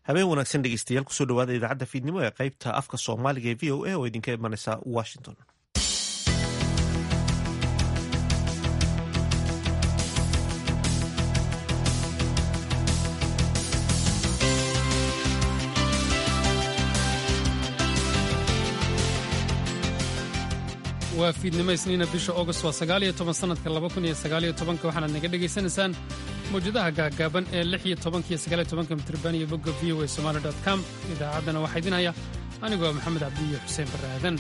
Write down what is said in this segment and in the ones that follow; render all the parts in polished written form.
habeen wanaagsan dhegeystayaal kusoo dhawaada idaacadda fiidnimo ee qaybta afka soomaaliga ee v o a oo idinka imanaysa washington. waa fiidnimo isniina bisha August waa 19 sanadka 2019 waxaana naga dhageysanaysaan mawjadaha gaagaaban ee 16 iyo 19 mitirban iyo bogga voasomali.com. idaacaddana waxaa idin haya anigoo maxamed cabdi iyo xuseen barre aadan.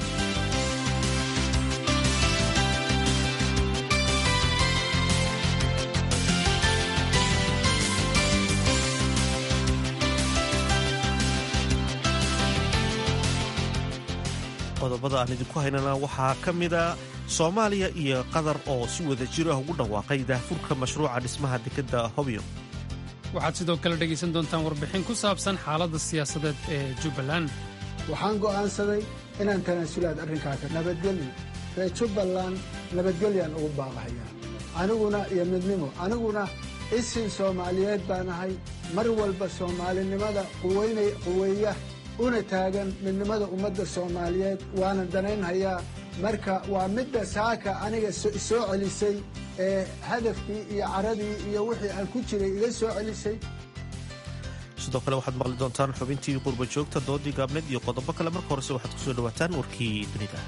qodobada aan idinku haynana waxaa ka mida Soomaaliya iyo Qatar oo si wada jir ah ugu dhawaaqay daahfurka mashruuca dhismaha dekedda Hobyo. waxaad sidoo kale dhegaysan doontaan warbixin ku saabsan xaaladda siyaasadeed ee Jubbaland. waxaan go'aansaday inaan tanaasulaad arrinkaas nabadgelyo reer Jubbaland nabadgelyaan ugu baaqayaa aniguna iyo midnimo aniguna isin Soomaaliyeed baan ahay mar walba Soomaalinimada quweeya una taagan midnimada ummadda Soomaaliyeed waana danaynhayaa marka waa midda saaka aniga soo celisay ee hadafkii iyo caradii iyo wixii aan ku jiray iga soo celisay. sidoo kale waxaad maqli doontaan xubintii qurba joogta doodii gaabneed iyo qodobo kale. marka horese waxaad kusoo dhawaataan warkii dunida.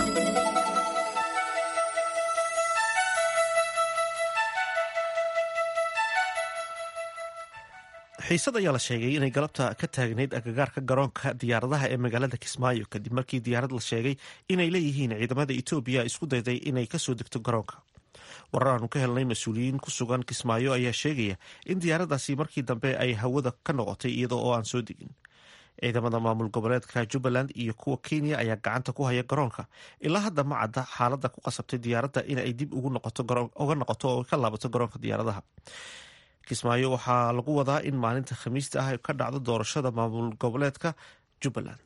xiisad ayaa la sheegay inay galabta ka taagnayd agagaarka garoonka diyaaradaha ee magaalada Kismaayo kadib markii diyaarad la sheegay inay leeyihiin ciidamada Itoobiya isku dayday inay ka soo degto garoonka. warar aanu ka helnay mas-uuliyiin ku sugan Kismaayo ayaa sheegaya in diyaaraddaasi markii dambe ay hawada ka noqotay iyadoo oo aan soo degin. ciidamada maamul goboleedka Jubbaland iyo kuwa Kenya ayaa gacanta ku haya garoonka ilaa hadda ma cadda xaaladda ku qasabtay diyaaradda inay dib uga noqoto oo ka laabato garoonka diyaaradaha. Kismaayo waxaa lagu wadaa in maalinta Khamiista ah ka dhacdo doorashada maamul goboleedka Jubbaland.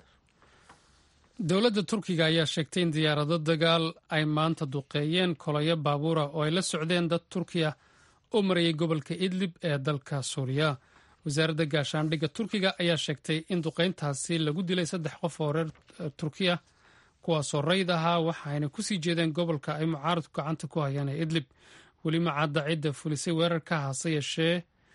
dowladda Turkiga ayaa sheegtay in diyaarado dagaal ay maanta duqeeyeen kolayo baabuura oo ay la socdeen dad Turkiya oo marayay gobolka Idlib ee dalka Suuriya. wasaaradda gaashaandhigga Turkiga ayaa sheegtay in duqeyntaasi lagu dilay 3 qof oo reer Turkiya kuwaasoo rayd ahaa waxayna kusii jeedeen gobolka ay mucaaradku gacanta ku hayaan ee Idlib. weli ma cadda cidda fulisay weerarka hase yeeshee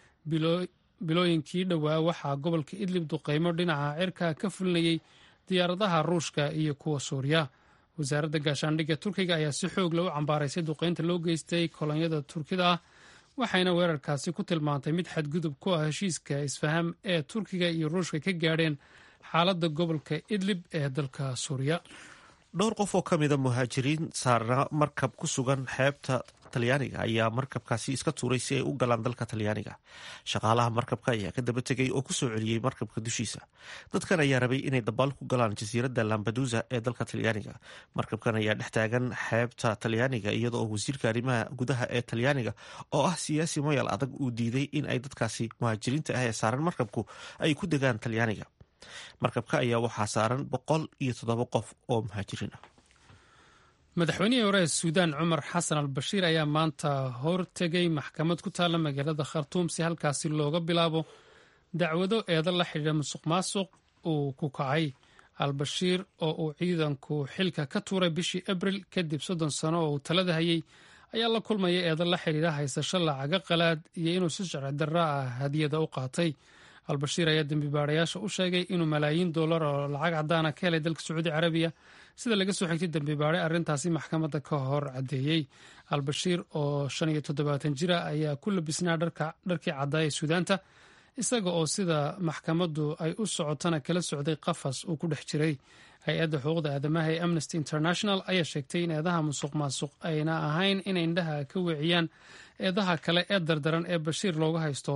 bilooyinkii dhowaa waxaa gobolka Idlib duqeymo dhinaca cirka ka fulinayay diyaaradaha Ruushka iyo kuwa Suuriya. wasaaradda gaashaandhigga Turkiga ayaa si xoog leh u cambaaraysay duqeynta loo geystay kolonyada Turkida ah waxayna weerarkaasi ku tilmaantay mid xadgudub ku ah heshiiska isfaham ee Turkiga iyo Ruushka ka gaadheen xaaladda gobolka Idlib ee dalka Suuriya. dhowr qof oo ka mida muhaajiriin saarna markab ku sugan xeebta Talyaaniga ayaa markabkaasi iska tuuray si ay u galaan dalka Talyaaniga. shaqaalaha markabka ayaa ka daba tegay oo ku soo celiyey markabka dushiisa. dadkan ayaa rabay inay dabaal ku galaan jasiiradda Lampedusa ee dalka Talyaaniga. markabkan ayaa dhex taagan xeebta Talyaaniga iyadoo wasiirka arrimaha gudaha ee Talyaaniga oo ah siyaasi mayal adag uu diiday in ay dadkaasi muhaajiriinta ah ee saaran markabku ay ku degaan Talyaaniga. markabka ayaa waxaa saaran 107 qof oo muhaajiriin ah. madaxweynihii hore ee Suudaan Cumar Xasan al-Bashiir ayaa maanta hortegay maxkamad ku taalla magaalada Khartoum si halkaasi looga bilaabo dacwado eedo la xidhiidha musuqmaasuq uu ku kacay. al-Bashiir oo uu ciidanku xilka ka tuuray bishii Abriil kadib 30 sano oo uu talada hayay ayaa la kulmaya eedo la xidhiidha haysasho lacaga qalaad iyo inuu si sharci darro ah hadiyada u qaatay. al-Bashiir ayaa dembibaarayaasha u sheegay inuu malaayiin dollar oo lacag caddaana ka helay dalka Sacuudi Carabiya sida laga soo xigtay dembibaare arrintaasi maxkamadda ka hor caddeeyey. al-Bashiir oo 75 jira ayaa ku labisnaa dharkii caddaa ee Suudaanta isaga oo sida maxkamaddu ay u socotana kala socday qafas uu ku dhex jiray. hay-adda xuquuqda aadamaha ee Amnesty International ayaa sheegtay in eedaha musuqmaasuq ayna ahayn inay indhaha ka weeciyaan eedaha kale ee dardaran ee Bashiir looga haysto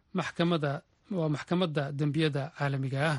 maxkamadda dembiyada caalamiga ah.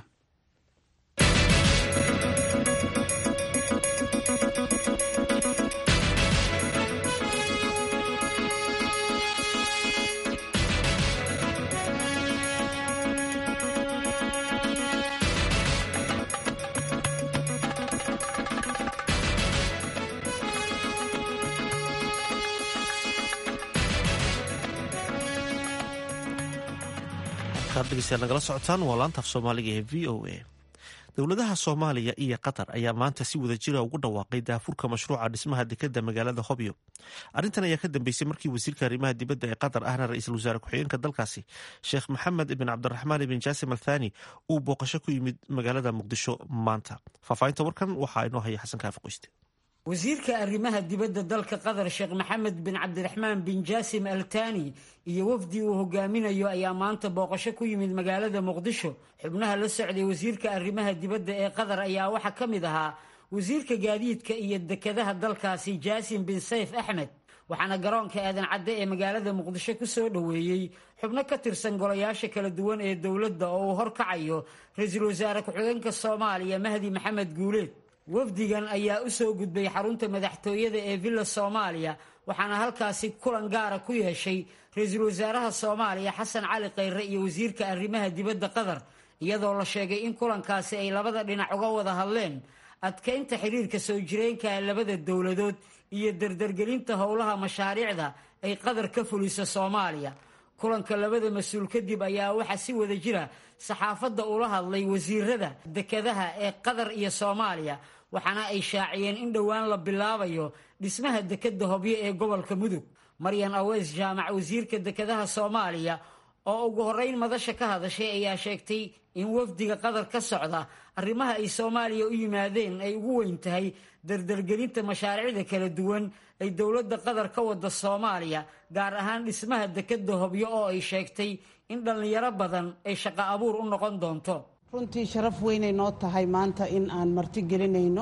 halkaad nagala socotaan waa laanta af soomaaliga ee v o a. dowladaha soomaaliya iyo qatar ayaa maanta si wada jira ugu dhawaaqay daafurka mashruuca dhismaha dekeda magaalada hobyo. arrintan ayaa ka dambeysay markii wasiirka arrimaha dibadda ee qatar ahna ra-iisul wasaare ku-xigeenka dalkaasi sheekh maxamed ibn cabdiraxmaan ibn jaasim al thani uu booqasho ku yimid magaalada muqdisho maanta. faahfaahinta warkan waxaa inoo haya xasan kaafi qoyste. wasiirka arrimaha dibadda dalka qatar sheekh maxamed bin cabdiraxmaan bin jaasim al thani iyo wafdi uu hogaaminayo ayaa maanta booqasho ku yimid magaalada muqdisho. xubnaha la socday wasiirka arrimaha dibadda ee qatar ayaa waxaa ka mid ahaa wasiirka gaadiidka iyo dekedaha dalkaasi jaasim bin sayf axmed, waxaana garoonka aadan cadde ee magaalada muqdisho ku soo dhoweeyey xubno ka tirsan golayaasha kala duwan ee dowladda oo uu horkacayo ra-iisul wasaare ku-xigeenka soomaaliya mahdi maxamed guuleed. wafdigan ayaa u soo gudbay xarunta madaxtooyada ee villa soomaaliya, waxaana halkaasi kulan gaara ku yeeshay ra-iisul wasaaraha soomaaliya xasan cali khayre iyo wasiirka arrimaha dibadda qatar, iyadoo la sheegay in kulankaasi ay labada dhinac uga wada hadleen adkaynta xiriirka soo jireenka labada dowladood iyo dardargelinta howlaha mashaariicda ay qatar ka fuliso soomaaliya. kulanka labada mas-uul kadib ayaa waxaa si wada jira saxaafadda ula hadlay wasiirada dekedaha ee qatar iyo soomaaliya, waxaana ay shaaciyeen in dhowaan la bilaabayo dhismaha dekeda hobyo ee gobolka mudug. maryan aweys jaamac wasiirka dekedaha soomaaliya oo ugu horeyn madasha ka hadashay ayaa sheegtay in wafdiga qatar ka socda arrimaha ay soomaaliya u yimaadeen ay ugu weyn tahay dardargelinta mashaariicda kala duwan ay dowladda qatar ka wada soomaaliya, gaar ahaan dhismaha dekeda hobyo oo ay sheegtay in dhallinyaro badan ay shaqo abuur u noqon doonto. runtii sharaf weynay noo tahay maanta in aan marti gelinayno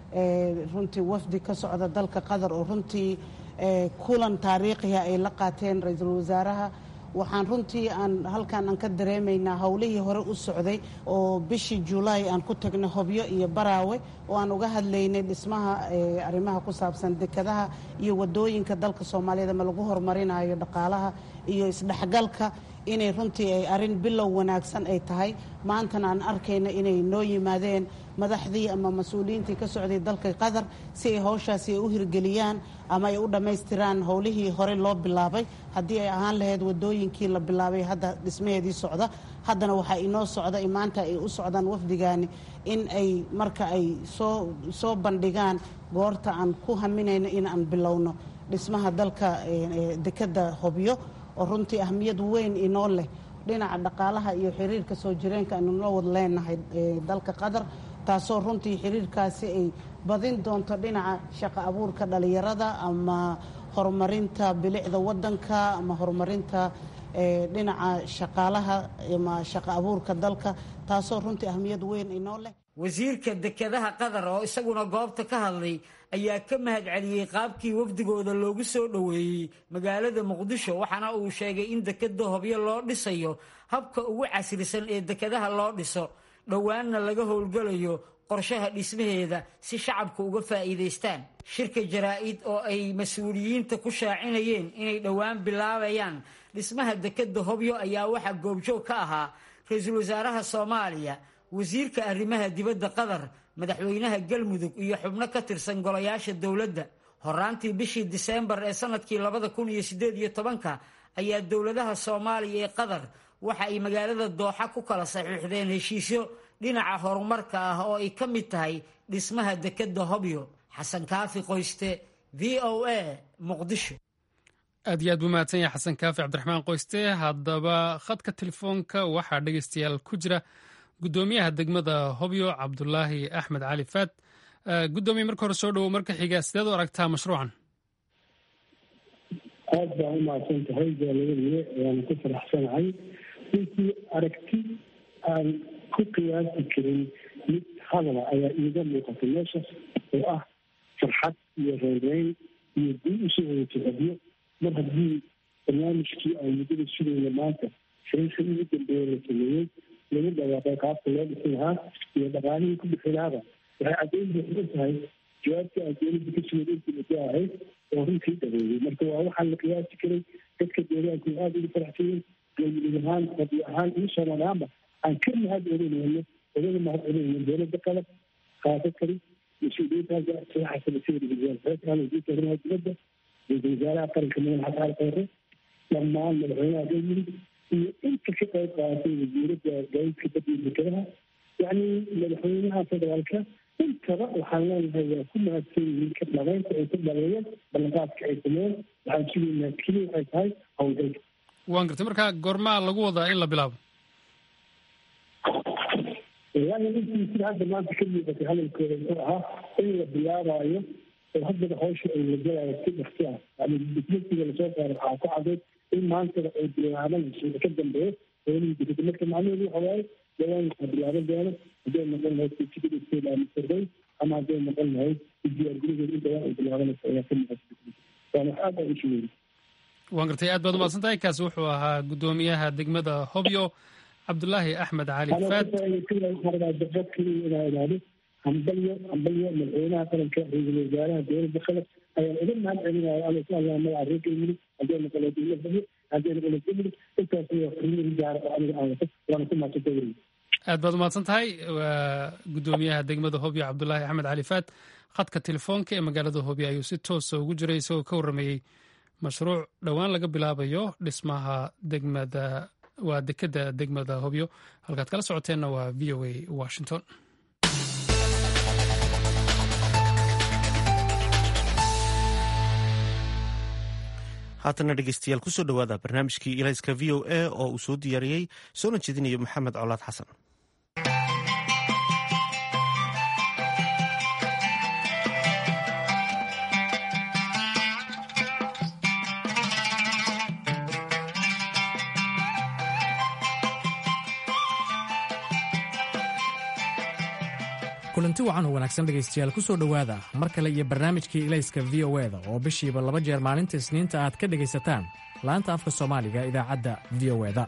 runtii wafdi ka socda dalka qatar oo runtii kulan taariikhiha ay la qaateen ra-iisul wasaaraha. waxaan runtii halkan aan ka dareemaynaa howlihii hore u socday oo bishii julaay aan ku tagnay hobyo iyo baraawe oo aan uga hadlaynay dhismaha arrimaha ku saabsan dekedaha iyo wadooyinka dalka soomaaliyeed ama lagu horumarinayo dhaqaalaha iyo isdhexgalka, inay runtii ay arrin bilow wanaagsan ay tahay. maantana aan arkayna inay noo yimaadeen madaxdii ama mas-uuliyiintii ka socday dalka qatar si ay howshaasi u hirgeliyaan ama ay u dhammaystiraan howlihii hore loo bilaabay. haddii ay ahaan lahayd wadooyinkii la bilaabay hadda dhismaheedii socda, haddana waxaa inoo socda maanta ay u socdaan wafdigaani in ay marka ay soo bandhigaan goorta aan ku haminayno in aan bilowno dhismaha dalka dekeda hobyo oo runtii ahmiyad weyn inoo leh dhinaca dhaqaalaha iyo xiriirka soo jireenka aynu la wada leenahay dalka qatar, taasoo runtii xiriirkaasi ay badin doonto dhinaca shaqo abuurka dhalinyarada ama horumarinta bilicda wadanka ama horumarinta dhinaca shaqaalaha ama shaqo abuurka dalka, taasoo runtii ahmiyad weyn inoo leh. wasiirka dekedaha qatar oo isaguna goobta ka hadlay ayaa ka mahad celiyey qaabkii wafdigooda loogu soo dhoweeyey magaalada muqdisho, waxaana uu sheegay in dekeda hobyo loo dhisayo habka ugu casrisan ee dekedaha loo dhiso, dhowaanna laga howlgalayo qorshaha dhismaheeda si shacabku uga faa'iidaystaan. shirka jaraa-id oo ay mas-uuliyiinta ku shaacinayeen inay dhowaan bilaabayaan dhismaha dekeda hobyo ayaa waxaa goobjoog ka ahaa ra-iisul wasaaraha soomaaliya, wasiirka arrimaha dibadda qatar, madaxweynaha galmudug iyo xubno ka tirsan golayaasha dowladda. horaantii bishii diseembar ee sanadkii 2018 ayaa dowladaha soomaaliya ee qatar waxa ay magaalada dooxa ku kala saxiixdeen heshiisyo dhinaca horumarka ah oo ay ka mid tahay dhismaha dekeda hobyo. xasan kaafi qoyste, v o a muqdisho. aad iyo aad buu mahadsan yahay xasan kaafi cabdiraxmaan qoyste. haddaba khadka telefoonka waxaa dhegeystayaal ku jira gudoomiyaha degmada hobyo cabdulaahi axmed cali faad. gudoomiye marka hore soo dhowow, marka xiga sideed u aragtaa mashruucan? aad baan u mahadsan tahay jaaliyadii waan ku faraxsanahay. runtii aragti aan ku qiyaasi karin mid hadala ayaa iiga muuqatay meeshaas oo ah farxad iyo reereyn iyo dib usoo wadajihabyo. mar haddii barnaamijkii aan muddada sugayna maanta shirarka ugu dambeeya la sameeyey lagu dhawaaqay qaabka loo dhisi lahaa iyo dhaqaalihii ku bixi lahaaba, waxay caddayn buuxda tahay jawaabtii aan dowladda ka sugay intii muddo ahayd oo runtii dhaweeyey. marka waa waxaan la qiyaasi karay. dadka deegaanku aada ugu faraxsanyiin, galmudug ahaan, fadli ahaan iyo soomaali ahaanba aan ka mahad celinayno odaga mahad celinayno dowladda qatar khaasatan mas-uuliyiintaasa saxasanasida wasiirka arrimaha dibadda, ra-iisul wasaaraha qaranka madaxa xasan khayre, dhammaan madaxweynaha galmudug iyo inta ka qayb qaadatay wasiiradda gaadiidka badda iyo dekedaha yacni madaxweynaha federaalka intaba waxaan leenahay waa ku mahadsan yihiin ka dhabeynta ay ku dhabeeyeen ballanqaadka ay sameeyeen waxaan sugaynaa keliya waxay tahay howlgalka. waan gartay marka goormaa lagu wadaa in la bilaabo? wallaahi intii sida hadda maanta ka muuqatay hadalkooda wuxuu ahaa in la bilaabaayo oo haddaba hawsha ay la galayo si dhaqsi ah yani dibnasiga lasoo saaray waxaa ku cadeyd in maantaba ay bilaabanayso ka dambeeyo howlihii dibadda marka macnaheedu waxa waaye dawaan waxaa bilaaban doono hadday noqon lahayd survey ama hadday noqon lahayd diyaargarowgeeda in dawaan ay bilaabanayso ayaa ka muuqata waana wax aad aan u sugeyna. waan gartay aad baad umahadsan tahay. kaasi wuxuu ahaa guddoomiyaha degmada Hobyo Cabdulaahi Axmed Cali Faad. hambalyo madaxweynaha qaranka ra-iisul wasaaraha dowladda qatar ayaan uga mahad celinaya alla ku allah magaca reerka yimid hadday noqon lahayd dowladda hadday noqon lahayd yimid intaas waa fariin gaara oo aniga aan wato waana ku mahadsantahay weliga. aad baad umahadsan tahay. waa guddoomiyaha degmada Hobyo Cabdulaahi Axmed Cali Faad. khadka telefoonka ee magaalada Hobyo ayuu si toosa ugu jiray isagoo ka warramayey mashruuc dhowaan laga bilaabayo dhismaha degmada waa dekeda degmada Hobyo. halkaad kala socoteenna waa VOA Washington. haatana dhegeystayaal kusoo dhowaada barnaamijkii ilayska v o a oo uu soo diyaariyey soona jeedinayo maxamed colaad xasan. kulanti wacan oo wanaagsan dhegaystayaal ku soo dhowaada mar kale iyo barnaamijkii ilayska v o eda oo bishiiba 2 jeer maalinta isniinta aad ka dhegaysataan laanta afka soomaaliga idaacadda v o eda.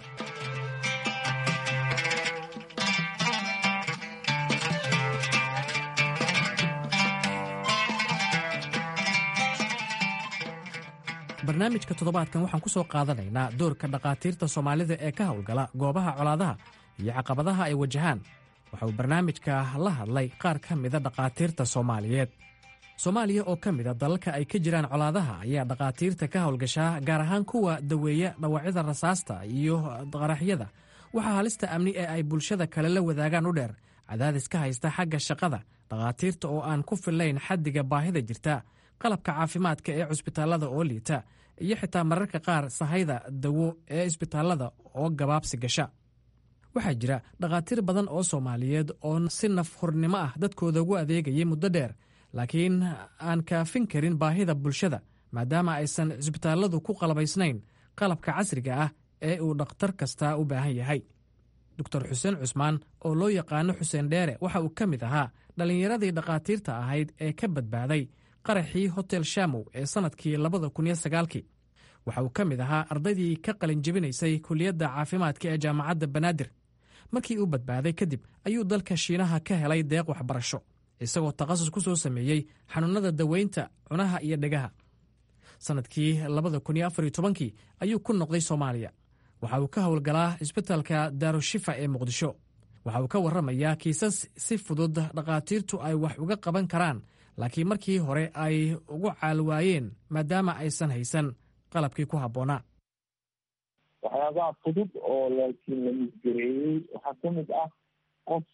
barnaamijka toddobaadkan waxaan ku soo qaadanaynaa doorka dhakhaatiirta soomaalida ee ka howlgala goobaha colaadaha iyo caqabadaha ay wajahaan. waxa uu barnaamijka la hadlay qaar ka mida dhakhaatiirta Soomaaliyeed. Soomaaliya oo ka mida dalalka ay ka jiraan colaadaha ayaa dhakhaatiirta ka howlgashaa gaar ahaan kuwa daweeya dhawacyada rasaasta iyo qaraxyada. waxaa halista amni ee ay bulshada kale la wadaagaan u dheer cadaadis ka haysta xagga shaqada dhakhaatiirta oo aan ku fillayn xaddiga baahida jirta, qalabka caafimaadka ee cusbitaallada oo liita, iyo xitaa mararka qaar sahayda dawo ee isbitaallada oo gabaabsi gasha. waxaa jira dhakhaatiir badan oo Soomaaliyeed oo si naf-hurnimo ah dadkooda ugu adeegayay muddo dheer, laakiin aan kaafin karin baahida bulshada maadaama aysan cisbitaalladu ku qalabaysnayn qalabka casriga ah ee uu dhakhtar kasta u baahan yahay. Dr. Xuseen Cusmaan oo loo yaqaano Xuseen Dheere waxa uu ka mid ahaa dhallinyaradii dhakhaatiirta ahayd ee ka badbaaday qaraxii Hotel Shamow ee sannadkii 2009. waxa uu ka mid ahaa ardaydii ka qalin jebinaysay kulliyadda caafimaadka ee jaamacadda Banaadir. markii uu badbaaday kadib ayuu dalka Shiinaha ka helay deeq waxbarasho isagoo takhasus ku soo sameeyey xanuunada daweynta cunaha iyo dhegaha. sannadkii 2014 ayuu ku noqday Soomaaliya. waxa uu ka howlgalaa isbitaalka Daarushifa ee Muqdisho. waxa uu ka warramayaa kiisas si fudud dhakhaatiirtu ay wax uga qaban karaan, laakiin markii hore ay ugu caalwaayeen maadaama aysan haysan qalabkii ku habboonaa. waxyaabaha fudud oo laakiin la misgareeyey waxaa ka mid ah qof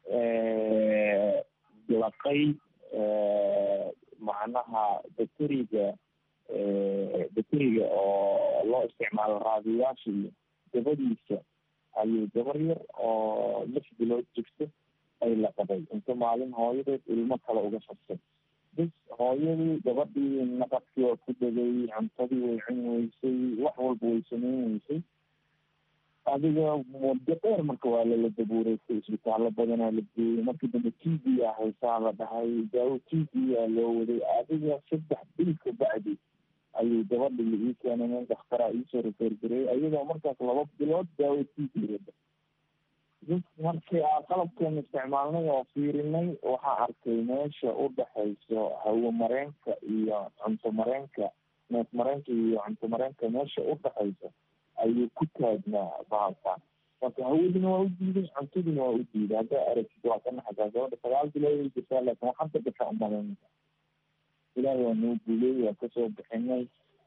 laqay macnaha bateriga oo loo isticmaalo raadiyaashii dabadiisa ayuu gabar yar oo 6 bilood jirto ay laqaday inta maalin hooyadeed ilmo kale uga farsay. bis hooyadii gabadhii naqadkii waa ku degay, cuntadii way cun weysay, wax walba way sameyn weysay. adiga muddo dheer marka waa lala dabuureysay, isbitaallo badanaa la geeyey. markii dambe t v a haysaa la dhahay, daawo t v a loo waday. adiga 3 bil ka bacdi ayuu gabadhii la ii keenay, nin dhakhtaraa iisoo refergareeyey ayadoo markaas 2 bilood daawo t v wada. markii aan qalabkeena isticmaalnay oo fiirinay waxaa arkay meesha u dhexayso hawo mareenka iyo cunto mareenka, neef mareenka iyo cunto mareenka meesha u dhexayso ayuu ku taagnaa bahalkan. marka hawadina waa u diiday, cuntadina waa u diiday. haddaa aragtid waa ka naxasaa. gabadha 9 bilood ay jirtaa, laakiin waxaan ka gashaa umalaynaysa. ilaahay waa noo guuley, waa kasoo bixinay.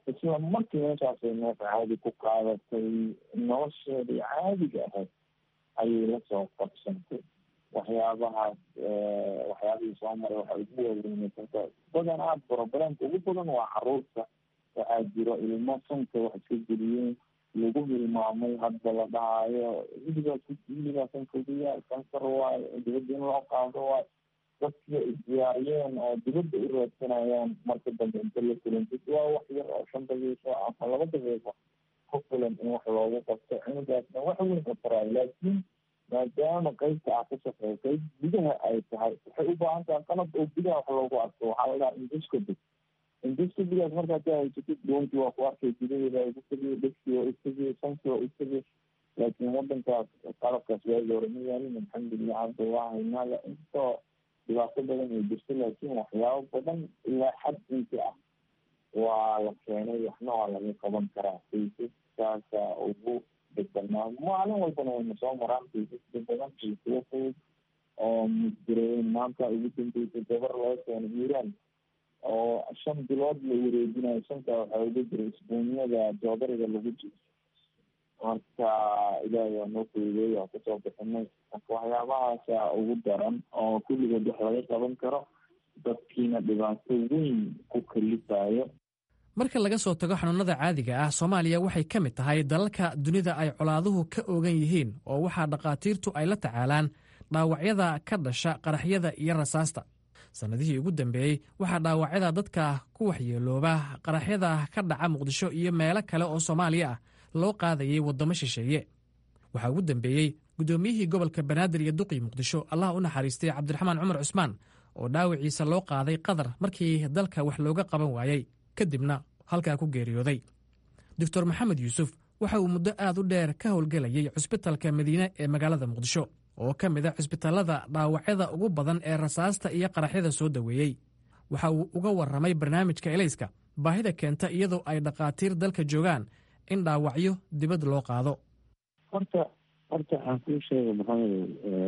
isla markii meeshaasay neef caadi ku qaadatay, nolosheedii caadiga ahayd ayay lasoo qabsantay. waxyaabahaas waxyaabihii soo maray waxa ugu waaweynaysanka badanaa problemka ugu badan waa caruurta. waxaa jiro ilmo sanka wax iska geliyeen, lagu hilmaamay hadda la dhahaayo iligaa sankaguya kansar waayo, dibadda in loo qaado waayo. dadkii isdiyaariyeen oo dibadda u raadsanayaan marka dambe inta la kulantid waa wax yar oo 5 daqiiqo ama 2 daqiiqo ku filan in wax loogu qabto. cunugaasna wax weyn ka taraayo, laakiin maadaama qaybta ah ka shaqeeya qayb gudaha ay tahay, waxay u baahan tahay qalab oo gudaha wax loogu arko. waxaa la dhahaa indoscopigaas markaad ka haysatid doonti waa ku arkay gudaheeda ugu tegiyo, dhegsi waa utegiyo, sanki waa utegiyo. laakiin wadankaas qalabkaas waagi hore ma yaalin. alxamdulilah hadda waa haynaa, intoo dhibaato badan ay jirto, laakiin waxyaabo badan ilaa xad inti ah waa la keenay. waxna waa laga qaban karaa. kaysaskaasa ugu degbanaa maalin walbana wayna soo maraan kaysaska badan iyo kuwo fudud oo misdireen. maanta ugu dambeysay gabar laga keeno iiraan oo 5 bilood la wareejinayo. 5 waxaa uga jira isbuunyada joodariga lagu jiro. marka ilaahay waa noo fududeey, waa kasoo bixinay. marka waxyaabahaasa ugu daran oo kulligood wax laga qaban karo, dadkiina dhibaato weyn ku kalifayo. marka laga soo tago xanuunada caadiga ah, Soomaaliya waxay ka mid tahay dalalka dunida ay colaaduhu ka oogan yihiin, oo waxaa dhaqaatiirtu ay la tacaalaan dhaawacyada ka dhasha qaraxyada iyo rasaasta. sanadihii ugu dambeeyey waxaa dhaawacyada dadka ku waxyeelooba qaraxyada ka dhaca Muqdisho iyo meelo kale oo Soomaaliya ah loo qaadayay waddamo shisheeye. waxaa ugu dambeeyey gudoomiyihii gobolka Banaadir iyo Duqii Muqdisho, Allah u naxariistay, Cabdiraxmaan Cumar Cusmaan, oo dhaawiciisa loo qaaday Qatar markii dalka wax looga qaban waayey, kadibna halkaa ku geeriyooday. Dr. Maxamed Yuusuf waxa uu muddo aad u dheer ka howlgelayay cusbitalka Madiine ee magaalada Muqdisho, oo ka mid ah cusbitallada dhaawacyada ugu badan ee rasaasta iyo qaraxyada soo daweeyey. waxa uu uga warramay barnaamijka Elayska baahida keenta iyadoo ay dhaqaatiir dalka joogaan in dhaawacyo dibad loo qaado. horta waxaan kuu sheega maxamed,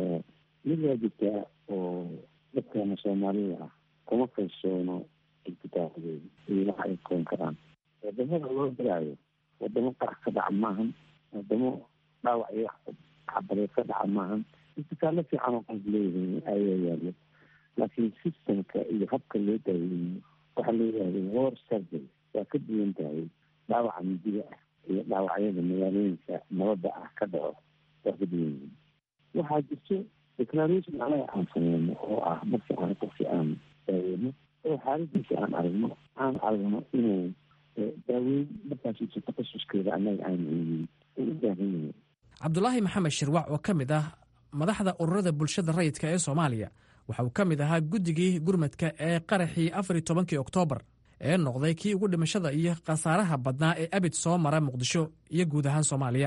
mid waa jirtaa oo dadkana Soomaalida ah kuma kalsoono isbitaalkooda iyo waxa ay koon karaan. wadamada loo diraayo wadamo qarax ka dhaca maahan, wadamo dhaawac iyo xabadeed ka dhaca maahan. isbitaallo fiican oo qof leeyahay ayaa yaalo, laakiin systemka iyo habka loo daaweeyo waxaa loo yihahda war surgery waa ka duwan tahay dhaawaca midiga ah iyo dhaawacyada magaalooyinka nabadda ah ka dhaco waa ka duwan yihiin. waxaa jirto declaration anaga aan sameyno oo ah markii aan qofkii aan daaweyno oo xaaladiisa aan aragno inuu daaweyn markaas takhasuskeeda anaga aan u baahan yahay. Cabdulaahi Maxamed Shirwac oo ka mid ah madaxda ururada bulshada rayidka ee Soomaaliya waxa uu ka mid ahaa guddigii gurmadka ee qaraxii 14 Oktoobar ee noqday kii ugu dhimashada iyo khasaaraha badnaa ee abid soo mara Muqdisho iyo guud ahaan Soomaaliya.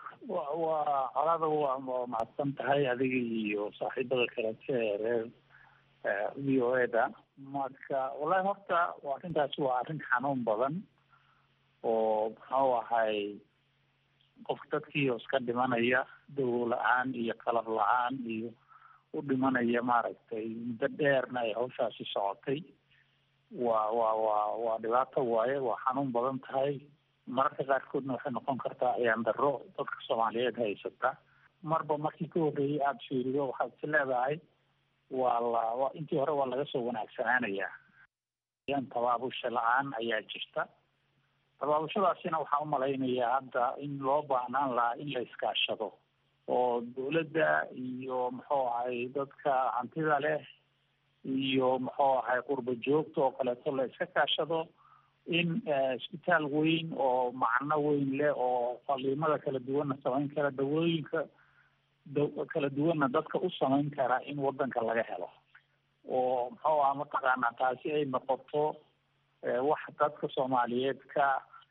waa colaada waa macsan tahay adiga iyo saaxiibada kale ee reer VOA-da. marka wallahi horta arrintaas waa arrin xanuun badan oo muxuu ahay qofka dadkii iska dhimanaya dawo la-aan iyo qalab la-aan iyo u dhimanaya maaragtay muddo dheerna ay hawshaasi socotay. waa dhibaato waaye, waa xanuun badan tahay. mararka qaarkoodna waxay noqon kartaa ayaan darro dadka Soomaaliyeed haysata. marba markii ka horreeyay aada fiirido waxaad is leedahay waa intii hore waa laga soo wanaagsanaanayaa. tabaabusho la-aan ayaa jirta. tabaabushadaasina waxaan umalaynayaa hadda in loo baahnaan lahaa in la iskaashado oo dawladda iyo muxuu ahay dadka hantida leh iyo muxuu ahay qurba joogta oo kaleeto la iska kaashado in isbitaal weyn oo macno weyn leh oo faliimada kala duwanna samayn kara, dawooyinka kala duwanna dadka u samayn kara in wadanka laga helo oo muxuu ah mataqaanaa taasi ay noqoto wax dadka Soomaaliyeed ka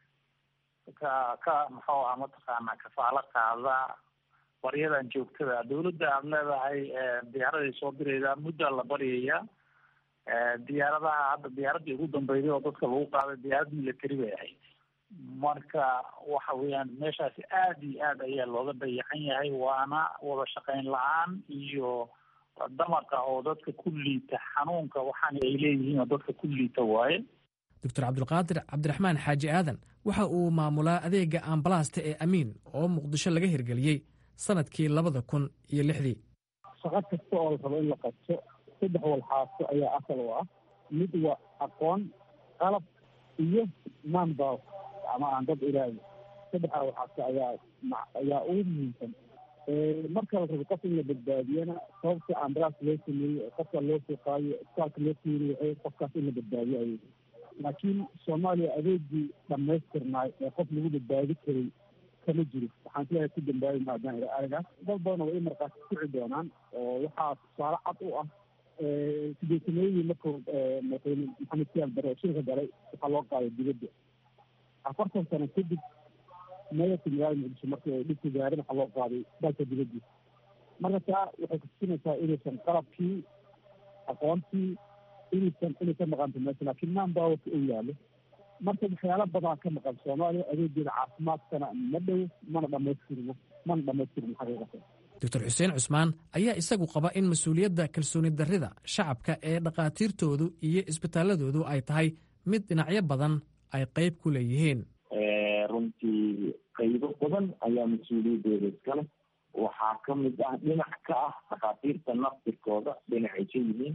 muxuu ah mataqaanaa kafaalo qaada baryadan joogtada. dawladda aad leedahay diyaaraday soo dirayda muddaa la baryayaa. diyaaradaha hadda diyaaradii ugu dambeysay oo dadka lagu qaaday diyaarad military bay ahayd. marka waxa weeyaan meeshaasi aada iyo aad ayaa looga dayacan yahay, waana wada shaqayn la-aan iyo damaqa oo dadka ku liita xanuunka waxaan ay leeyihiin oo dadka ku liita waaye. doctor cabdulqaadir cabdiraxmaan xaaji aadan waxa uu maamulaa adeega ambalaasta ee amiin oo muqdisho laga hirgeliyey sanadkii 2006. shaqo kasta oo la rabo in la qabto 3 walxaaso ayaa asal u ah. mid waa aqoon, qalab iyo manpower ama aan dad ilaahay. 3 walxaaso ayaa ugu muhiimsan. marka la rabo qof in la badbaadiyana sababta ambalaas loo sameeyey qofka loo soo qaadayo isbitaalka loo fiiriyo qofkaas in la badbaadiyo ayay. laakiin Soomaaliya adeegii dhammaystirnaay ee qof lagu badbaadi karay kama jiro. waxaan sidaa ku dambaabi maadaan araga dad badan oo markaas ku doonaan oo waxaa tusaale cad u ah sideetanadii markuu madaxweyne maxamed siyaad barre shirka galay waxaa loo qaaday dibadda 40 sano kadib maayadka magaalada muqdisho markii ay dhibka gaareen waxaa loo qaaday dalka dibaddiisa. marka taa waxay kutusinaysaa inaysan qalabkii aqoontii inaysan maqanta meesha laakiin manpowerka uu yaalo. marka waxyaalo badan ka maqan Soomaaliya adeegyada caafimaadkana ma dhow mana dhamaystirmo xaqiiqatan. doctor xuseen cusmaan ayaa isagu qaba in mas-uuliyadda kalsooni darrida shacabka ee dhakhaatiirtoodu iyo isbitaaladoodu ay tahay mid dhinacyo badan ay qayb ku leeyihiin. runtii qaybo badan ayaa mas-uuliyadooda iskale. waxaa ka mid ah dhinac ka ah dhakhaatiirta naftirkooda dhinacay ka yihiin.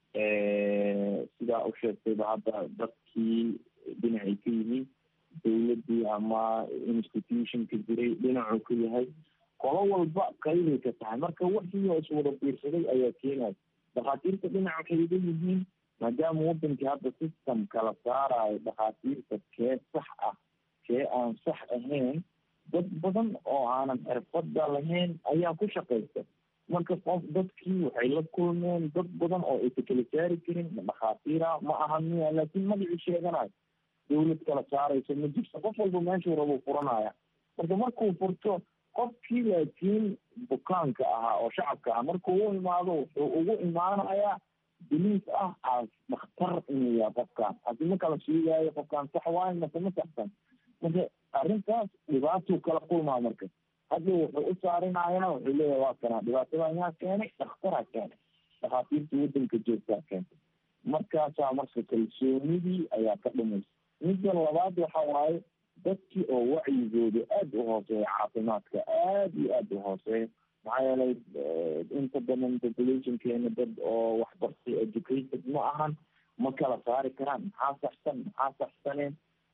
sidaa u sheegtayba hadda dadkii dhinacay ka yihiin, dawladdii ama institutionka jiray dhinacuu ka yahay. qolo walba qaybay ka tahay. marka wixii oo iswada biirsaday ayaa keenaya. dhakhaatiirta dhinac waxay uga yihiin maadaama wadankii hadda system kala saarayo dhakhaatiirta kee sax ah kee aan sax ahayn. dad badan oo aanan xirfada lahayn ayaa ku shaqaysta. marka dadkii waxay la kulmeen dad badan oo aysa kala saari karin. dhakhaatiira ma aha miya, laakiin magacii sheeganayo dawlad kala saarayso ma jirto. qof walba meeshuu rabo furanaya. markuu furto qofkii laakiin bukaanka ahaa oo shacabka ah markuu u imaado wuxuu ugu imaanayaa biliis ah as dhakhtar inuu yahay qofkaan. haddii ma kala sheegaayo qofkaan sax waayo mase ma saxsan. marka arrintaas dhibaatuu kala kulmaa. marka hadda wuxuu u saarinayana wuxuu leeyahay waa kanaa dhibaatada yaa keenay, dhakhtaraa keenay, dhakhaatiirta wadanka joogtaa keentay. markaasaa marka kalsoonidii ayaa ka dhumaysa. midda labaad waxa waaye dadkii oo wacyigooda aada u hooseeya, caafimaadka aada iyo aada u hooseeya. maxaa yeelay inta badan populationkeena dad oo waxbartay educated ma ahan, ma kala saari karaan maxaa saxsan maxaa saxsaneen,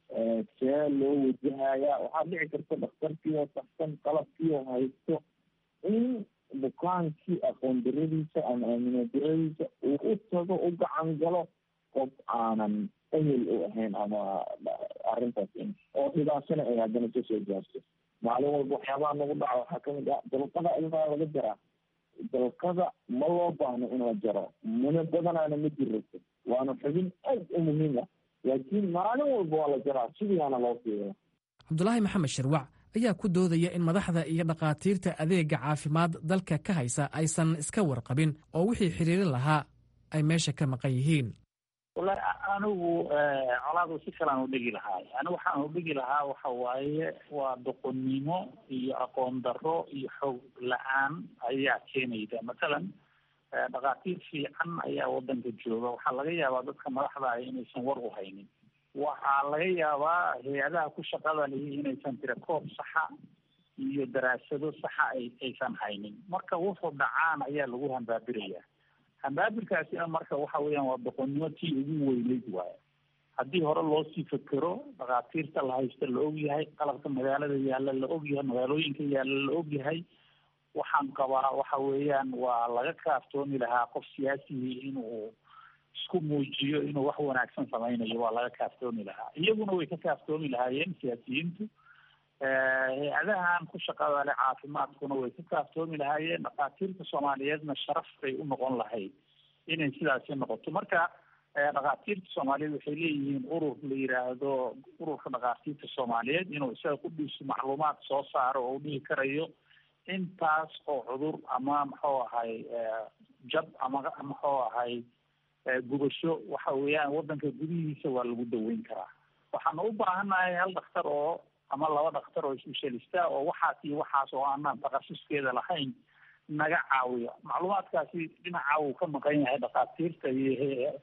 see loo wajahayaa. waxaa dhici karta dhakhtarkii oo saxsan, qalabkii oo haysto, in bukaankii aqoon daradiisa ama aamino daradiisa uu u tago u gacan galo qof aanan ehel u ahayn ama arrintaas oo dhibaatana ay haddana kasoo gaarto. maalin walba waxyaabaha nagu dhaca waxaa kamid ah dalqada ilmaa laga jaraa. dalqada ma loo baahno in la jaro, muna badanaana ma jirto, waana xubin aad u muhiim ah, laakiin maalin walba waa la jaraa, sidiiaana loo fiiriya. cabdulaahi maxamed shirwac ayaa ku doodaya in madaxda iyo dhakhaatiirta adeega caafimaad dalka ka haysa aysan iska warqabin oo wixii xiriirin lahaa ay meesha ka maqan yihiin. wallahi anigu colaadu si kalaan u dhigi lahaa. anigu waxaan u dhigi lahaa waxa waaye waa doqonnimo iyo aqoon darro iyo xoog la-aan ayaa keenayda. matalan dhakhaatiir fiican ayaa wadanka jooga. waxaa laga yaabaa dadka madaxda ah inaysan war u haynin. waxaa laga yaabaa hay-adaha ku shaqada lihi inaysan tirakoob saxa iyo daraasado saxa aysan haynin. marka wuxuu dhacaan ayaa lagu hambaabiraya. hambaabirkaasina marka waxa weeyaan waa doqonnimo tii ugu weyneyd waaye. haddii hore loo sii fekero, dhakhaatiirta la haysta la ogyahay, qalabka magaalada yaalla la ogyahay, magaalooyinka yaalla la ogyahay, waxaan qabaa waxa weeyaan waa laga kaaftoomi lahaa qof siyaasihii inuu isku muujiyo inuu wax wanaagsan samaynayo. waa laga kaaftoomi lahaa. iyaguna way ka kaaftoomi lahaayeen siyaasiyiintu. hay-adahan ku shaqada leh caafimaadkuna way ka kaaftoomi lahaayeen. dhakhaatiirta soomaaliyeedna sharaf bay u noqon lahayd inay sidaasi noqoto. marka dhakhaatiirta soomaaliyeed waxay leeyihiin urur la yiraahdo ururka dhakhaatiirta soomaaliyeed, inuu isaga ku dhiiso macluumaad soo saaro oo u dhihi karayo intaas oo cudur ama muxuu ahay jab ama muxuu ahay gubasho waxa weeyaan wadanka gudihiisa waa lagu daweyn karaa. waxaanu u baahannahay hal dhakhtar oo ama 2 dhakhtar oo specialista oo waxaas iyo waxaas oo aanan takhasuskeeda lahayn naga caawiyo. macluumaadkaasi dhinaca uu ka maqan yahay dhakhaatiirta iyo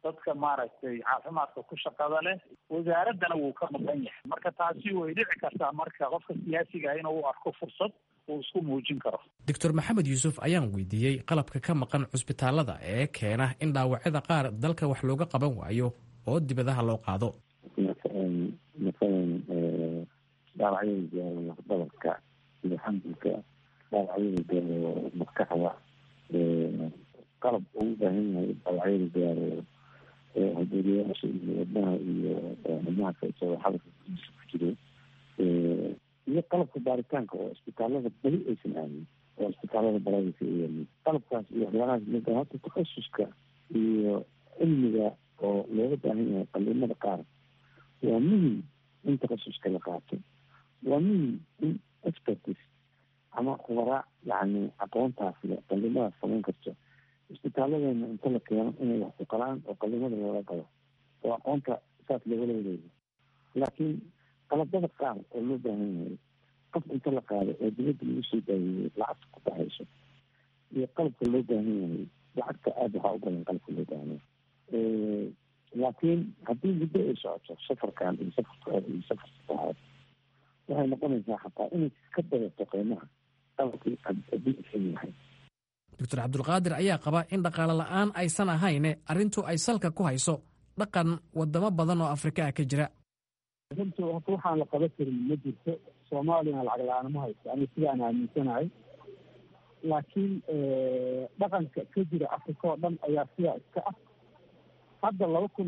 dadka maaragtay caafimaadka ku shaqada leh, wasaaraddana wuu ka maqan yahay. marka taasi way dhici kartaa marka qofka siyaasiga inuu u arko fursad uu isku muujin karo. doctor maxamed yuusuf ayaan weydiiyey qalabka ka maqan cusbitaalada ee keena in dhaawacyada qaar dalka wax looga qaban waayo oo dibadaha loo qaado. masalan dhaawacyada gaaro lafdhabarka iyo xanjilka, dhaawacyada gaaro maskaxda, qalab ugu baahan yahay dhaawacyada gaaro haduuriyaasha iyo wadnaha iyo xubnaha isagoo xabadka ku jiro, iyo qalabka baaritaanka oo isbitaalada beli aysan aadin oo isbitaalada baraadisa ayaalin. qalabkaas iyo waxyaalahaas mida hata takhasuska iyo cilmiga oo looga baahan yahay qaliimada qaar waa muhim in takhasuska la qaato, waa muhim in expertis ama khubara yani aqoontaas le qaliimadaas samayn karto isbitaalladeena inta la keeno inay wax ku qalaan oo qaliimada looga qabo oo aqoonta saas looga leedayo. laakiin qalabada qaar oo loo baahan yahay qof inta la qaado oo dibadda lagu soo daaweeyey lacagta ku baxayso iyo qalabka loo baahan yahay lacagta aada waxaa u badan qalabka loo baahan yahay. laakiin haddii muddo ay socoto safarkan iyo safarka hore iyo safarka saxaad waxay noqonaysaa xataa inay ka badato qiimaha qalabkii haddii isan yahay. doctor cabdulqaadir ayaa qaba in dhaqaale la-aan aysan ahayne arrintu ay salka ku hayso dhaqan wadamo badan oo afrika ah ka jira. runtu hata waxaan la qaban karin ma jirto, soomaaliyana lacag la-aan ma hayso ani sidaan aaminsanahay. laakiin dhaqanka ka jira afrika oo dhan ayaa sidaa iska ah. hadda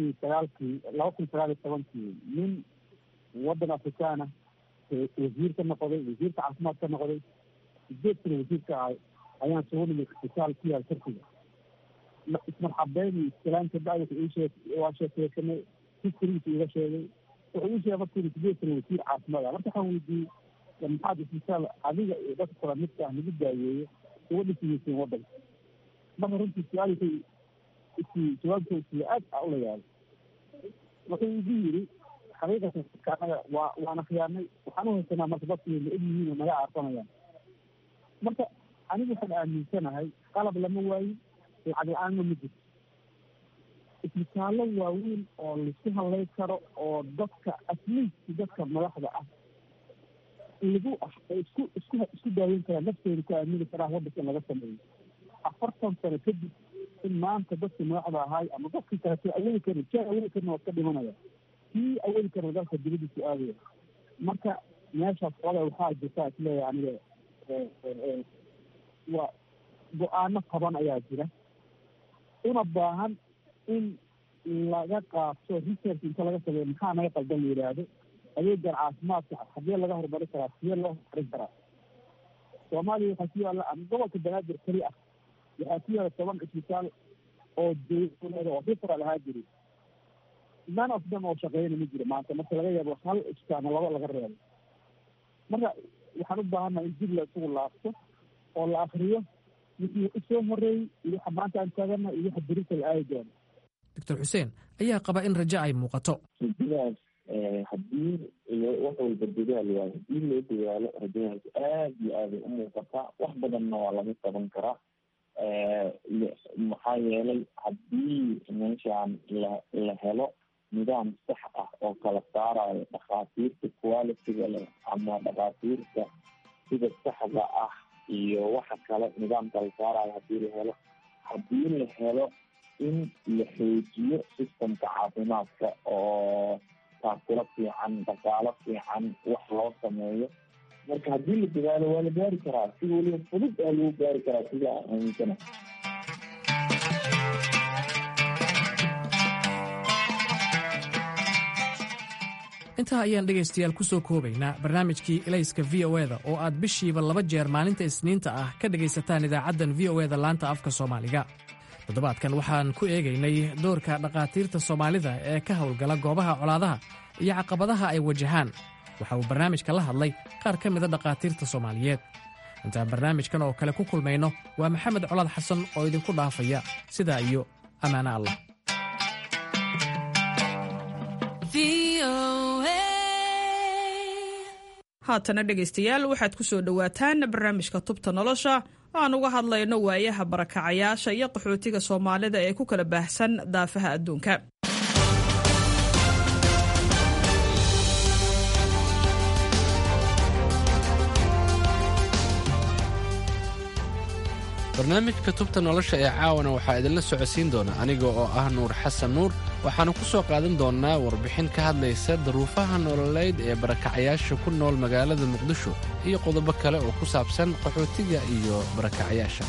2019 nin wadan afrikaana wasiir ka noqday, wasiirka caafimaad ka noqday, 8 sano wasiirka ahay ayaan soo nimay isbitaal ku yaal Turkiga. ismarxabeyn iyo iskalaanta bacdaka waa sheekeysanay, hiskoriisa iga sheegay, wuxuu ii sheegay markii 8 sano wasiir caafimaad ah. marka waxaan weydiiyey maxaad isbitaal adiga iyo dadka kala midka ah lagu daaweeyo uga dhisiyeyseen wadanka. marka runtii jawaabtoosii aad ula yaabay. wuxuu igu yiri xaqiiqatan anaga waana khiyaanay, waxaan u haysanaa marka dadku la egyihiin oo naga aarsanayaan. marka anigu waxaan aaminsanahay qalab lama waayin, lacag la-aanna ma jirto. isbitaallo waaweyn oo laisku hadlay karo oo dadka asliiskii dadka madaxda ah isku daaweyn karaa, nafteeda ku aamini karaa wadanka in laga sameeyo. 40 sano kadib in maanta dadkii madaxda ahaay ama dadkii kaleto awoodi karin, kii awoodi karin waa ka dhimanaya, kii awoodi karna dalka dibadiisu aadaya. marka meeshaas oda waxaa jirta isleeyahay aniga waa go-aano qaban ayaa jira, una baahan in laga qaato research inta laga sameeyo maxaa naga qaldan la yidhaahdo. adeegan caafimaadka hadee laga horumari karaa, sidee loo horumarin karaa. soomaaliya waxaa ku yaalla ama gobolka banaadir keli ah waxaa ku yaala 10 isbitaal oo dowladeed oo federal ahaa jiri. none of them oo shaqeeyana ma jiro maanta, marka laga yaabo hal isbitaal ama 2 laga reebo. marka waxaan u baahannaha in dib la isugu laabto oo la akriyo wixii usoo horeeyey iyo waxa maanta aan taagana iyo waxa berita la aadi doono. doctor xuseen ayaa qaba in rajo ay muuqato. rajadaas haddii wax walba dadaal waayo, haddii loo dadaalo rajadaas aad iyo aaday u muuqataa. wax badanna waa laga qaban karaa. maxaa yeelay haddii meeshaan la helo nidaam sax ah oo kala saarayo dhakhaatiirta quality-ga leh ama dhakhaatiirta sida saxda ah iyo waxa kale nidaam kala saarayo haddii la helo in la xoojiyo systemka caafimaadka oo taakula fiican, dhaqaalo fiican wax loo sameeyo. marka haddii la dadaalo waa la gaari karaa, si weliba fudud aa lagu gaari karaa sida aan aaminsanahay. intaa ayaan dhegaystayaal ku soo koobaynaa barnaamijkii elayska v o eda oo aad bishiiba 2 jeer maalinta isniinta ah ka dhegaysataan idaacaddan v o eda laanta afka soomaaliga. toddobaadkan waxaan ku eegaynay doorka dhakhaatiirta soomaalida ee ka howlgala goobaha colaadaha iyo caqabadaha ay wajahaan. waxa uu barnaamijka la hadlay qaar ka mida dhakhaatiirta soomaaliyeed. intaan barnaamijkan oo kale ku kulmayno waa maxamed colaad xasan oo idinku dhaafaya sidaa iyo ammaano allah. haatana dhegaystayaal waxaad ku soo dhowaataan barnaamijka tubta nolosha aan uga hadlayno waayaha barakacayaasha iyo qaxootiga soomaalida ee ku kala baahsan daafaha adduunka. barnaamijka tubta nolosha ee caawana waxaa idinla socodsiin doona aniga oo ah nuur xasan nuur. waxaanu ku soo qaadan doonnaa warbixin ka hadlaysa daruufaha nololeed ee barakacayaasha ku nool magaalada muqdisho iyo qodobo kale oo ku saabsan qaxootiga iyo barakacayaasha.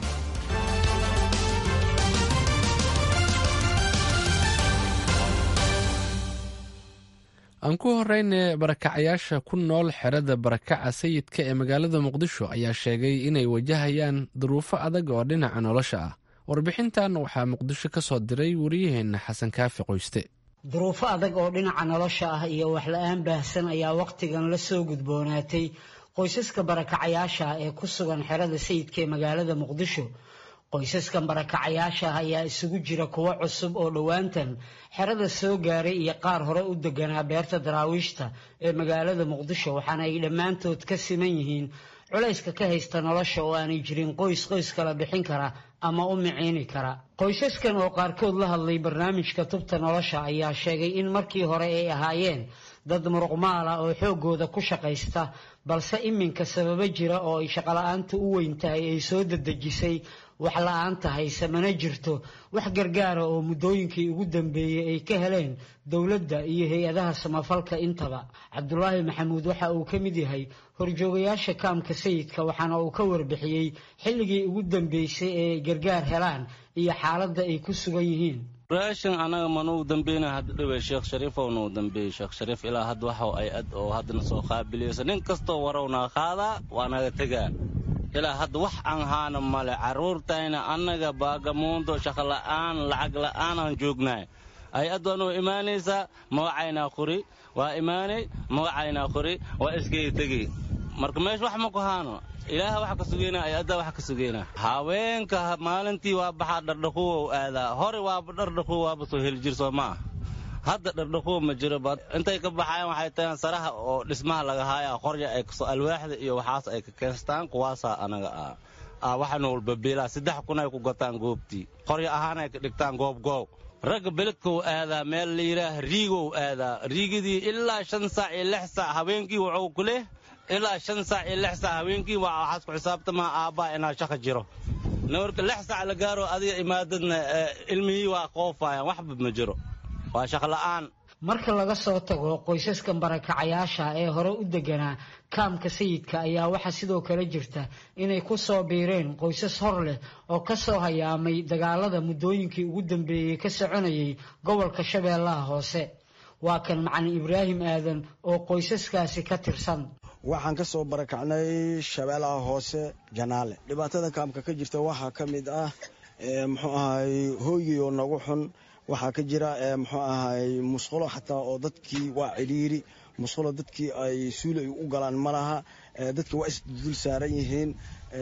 aan ku horrayne barakacayaasha ku nool xerada barakaca sayidka ee magaalada muqdisho ayaa sheegay inay wajahayaan duruufo adag oo dhinaca nolosha ah. warbixintan waxaa muqdisho ka soo diray wariyaheenna xasan kaafi qoyste. duruufo adag oo dhinaca nolosha ah iyo waxla-aan baahsan ayaa wakhtigan la soo gudboonaatay qoysaska barakacayaasha ah ee ku sugan xerada sayidka ee magaalada muqdisho. qoysaskan barakacayaasha ah ayaa isugu jira kuwo cusub oo dhowaantan xerada soo gaaray iyo qaar hore u deganaa beerta daraawiishta ee magaalada muqdisho, waxaana ay dhammaantood ka siman yihiin culayska ka haysta nolosha oo aanay jirin qoys kala bixin kara ama u miciini kara. qoysaskan oo qaarkood la hadlay barnaamijka tubta nolosha ayaa sheegay in markii hore ay ahaayeen dad muruqmaala oo xoogooda ku shaqaysta, balse iminka sababo jira oo ay shaqola'aanta u weyn tahay ay soo dedejisay wax la-aanta hayse mana jirto wax gargaara oo muddooyinkii ugu dambeeyey ay ka heleen dowladda iyo hay-adaha samafalka intaba. cabdulaahi maxamuud waxa uu ka mid yahay horjoogayaasha kaamka sayidka, waxaana uu ka warbixiyey xilligii ugu dambeysay ee ay gargaar helaan iyo xaaladda ay ku sugan yihiin. raashin anaga manuu dambeeyna hadda dhawey sheekh shariifow noo dambeeyey. sheekh shariif ilaa hadda waxa ay ad oo haddana soo qaabiliyeysa nin kastoo warownaa qaadaa waa naga tegaa. ilaa hadda wax aan haana male. carruurtayna annaga baagamuundo shaqola'aan lacag la'aan aan joognaay. ay-ad waa noo imaanaysaa magacaynaa qori waa imaanay magacaynaa qori waa iskay tegey. marka meesha wax ma ku haano. ilaaha wax ka sugeynaa ay-addaa wax ka sugeynaa. haweenka maalintii waa baxaa dhardhaquwow aadaa. hore waaba dhardhaquw waaba soo heli jir soo maa. hadda dhardhaquw ma jiro. intay ka baxayaan waxay tagaan saraha oo dhismaha laga haayaa qorya ay kasoo alwaaxda iyo waxaas ay ka keenstaan. kuwaasaa anaga waxana walbabiilaa 3 kun ay ku gataan goobtii. qorya ahaan ay ka dhigtaan goobgoob. ragga beledkow aadaa meel la yidhaah riigow aadaa. riigidii ilaa 5 saac iyo 6 saac habeenkii wuxuu ku leh ilaa 5 saac iyo 6 saac habeenkii waxaas ku xisaabtamaa aabbaa inaa shaqa jiro. marka 6 saac la gaaro adiga imaadadna ilmihii waa qoofayaan waxba ma jiro. waa shaqola'aan. marka laga soo tago qoysaskan barakacayaasha ee hore u deganaa kaamka sayidka ayaa waxaa sidoo kale jirta inay ku soo biireen qoysas hor leh oo ka soo hayaamay dagaalada muddooyinkii ugu dambeeyey ka soconayay gobolka shabeellaha hoose. waa kan macalin ibraahim aadan oo qoysaskaasi ka tirsan. waxaan ka soo barakacnay shabeellaha hoose janaale. dhibaatada kaamka ka jirta waxaa ka mid ah muxuu ahay hooygii oo nagu xun. waxaa ka jira muxuu ahay musqulo xataa oo dadkii waa cidhiiri. musqulo dadkii ay suuli u galaan ma laha. dadkii waa isdul saaran yihiin.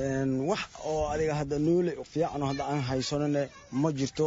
wax oo adiga hadda noole fiican hadda aan haysanone ma jirto.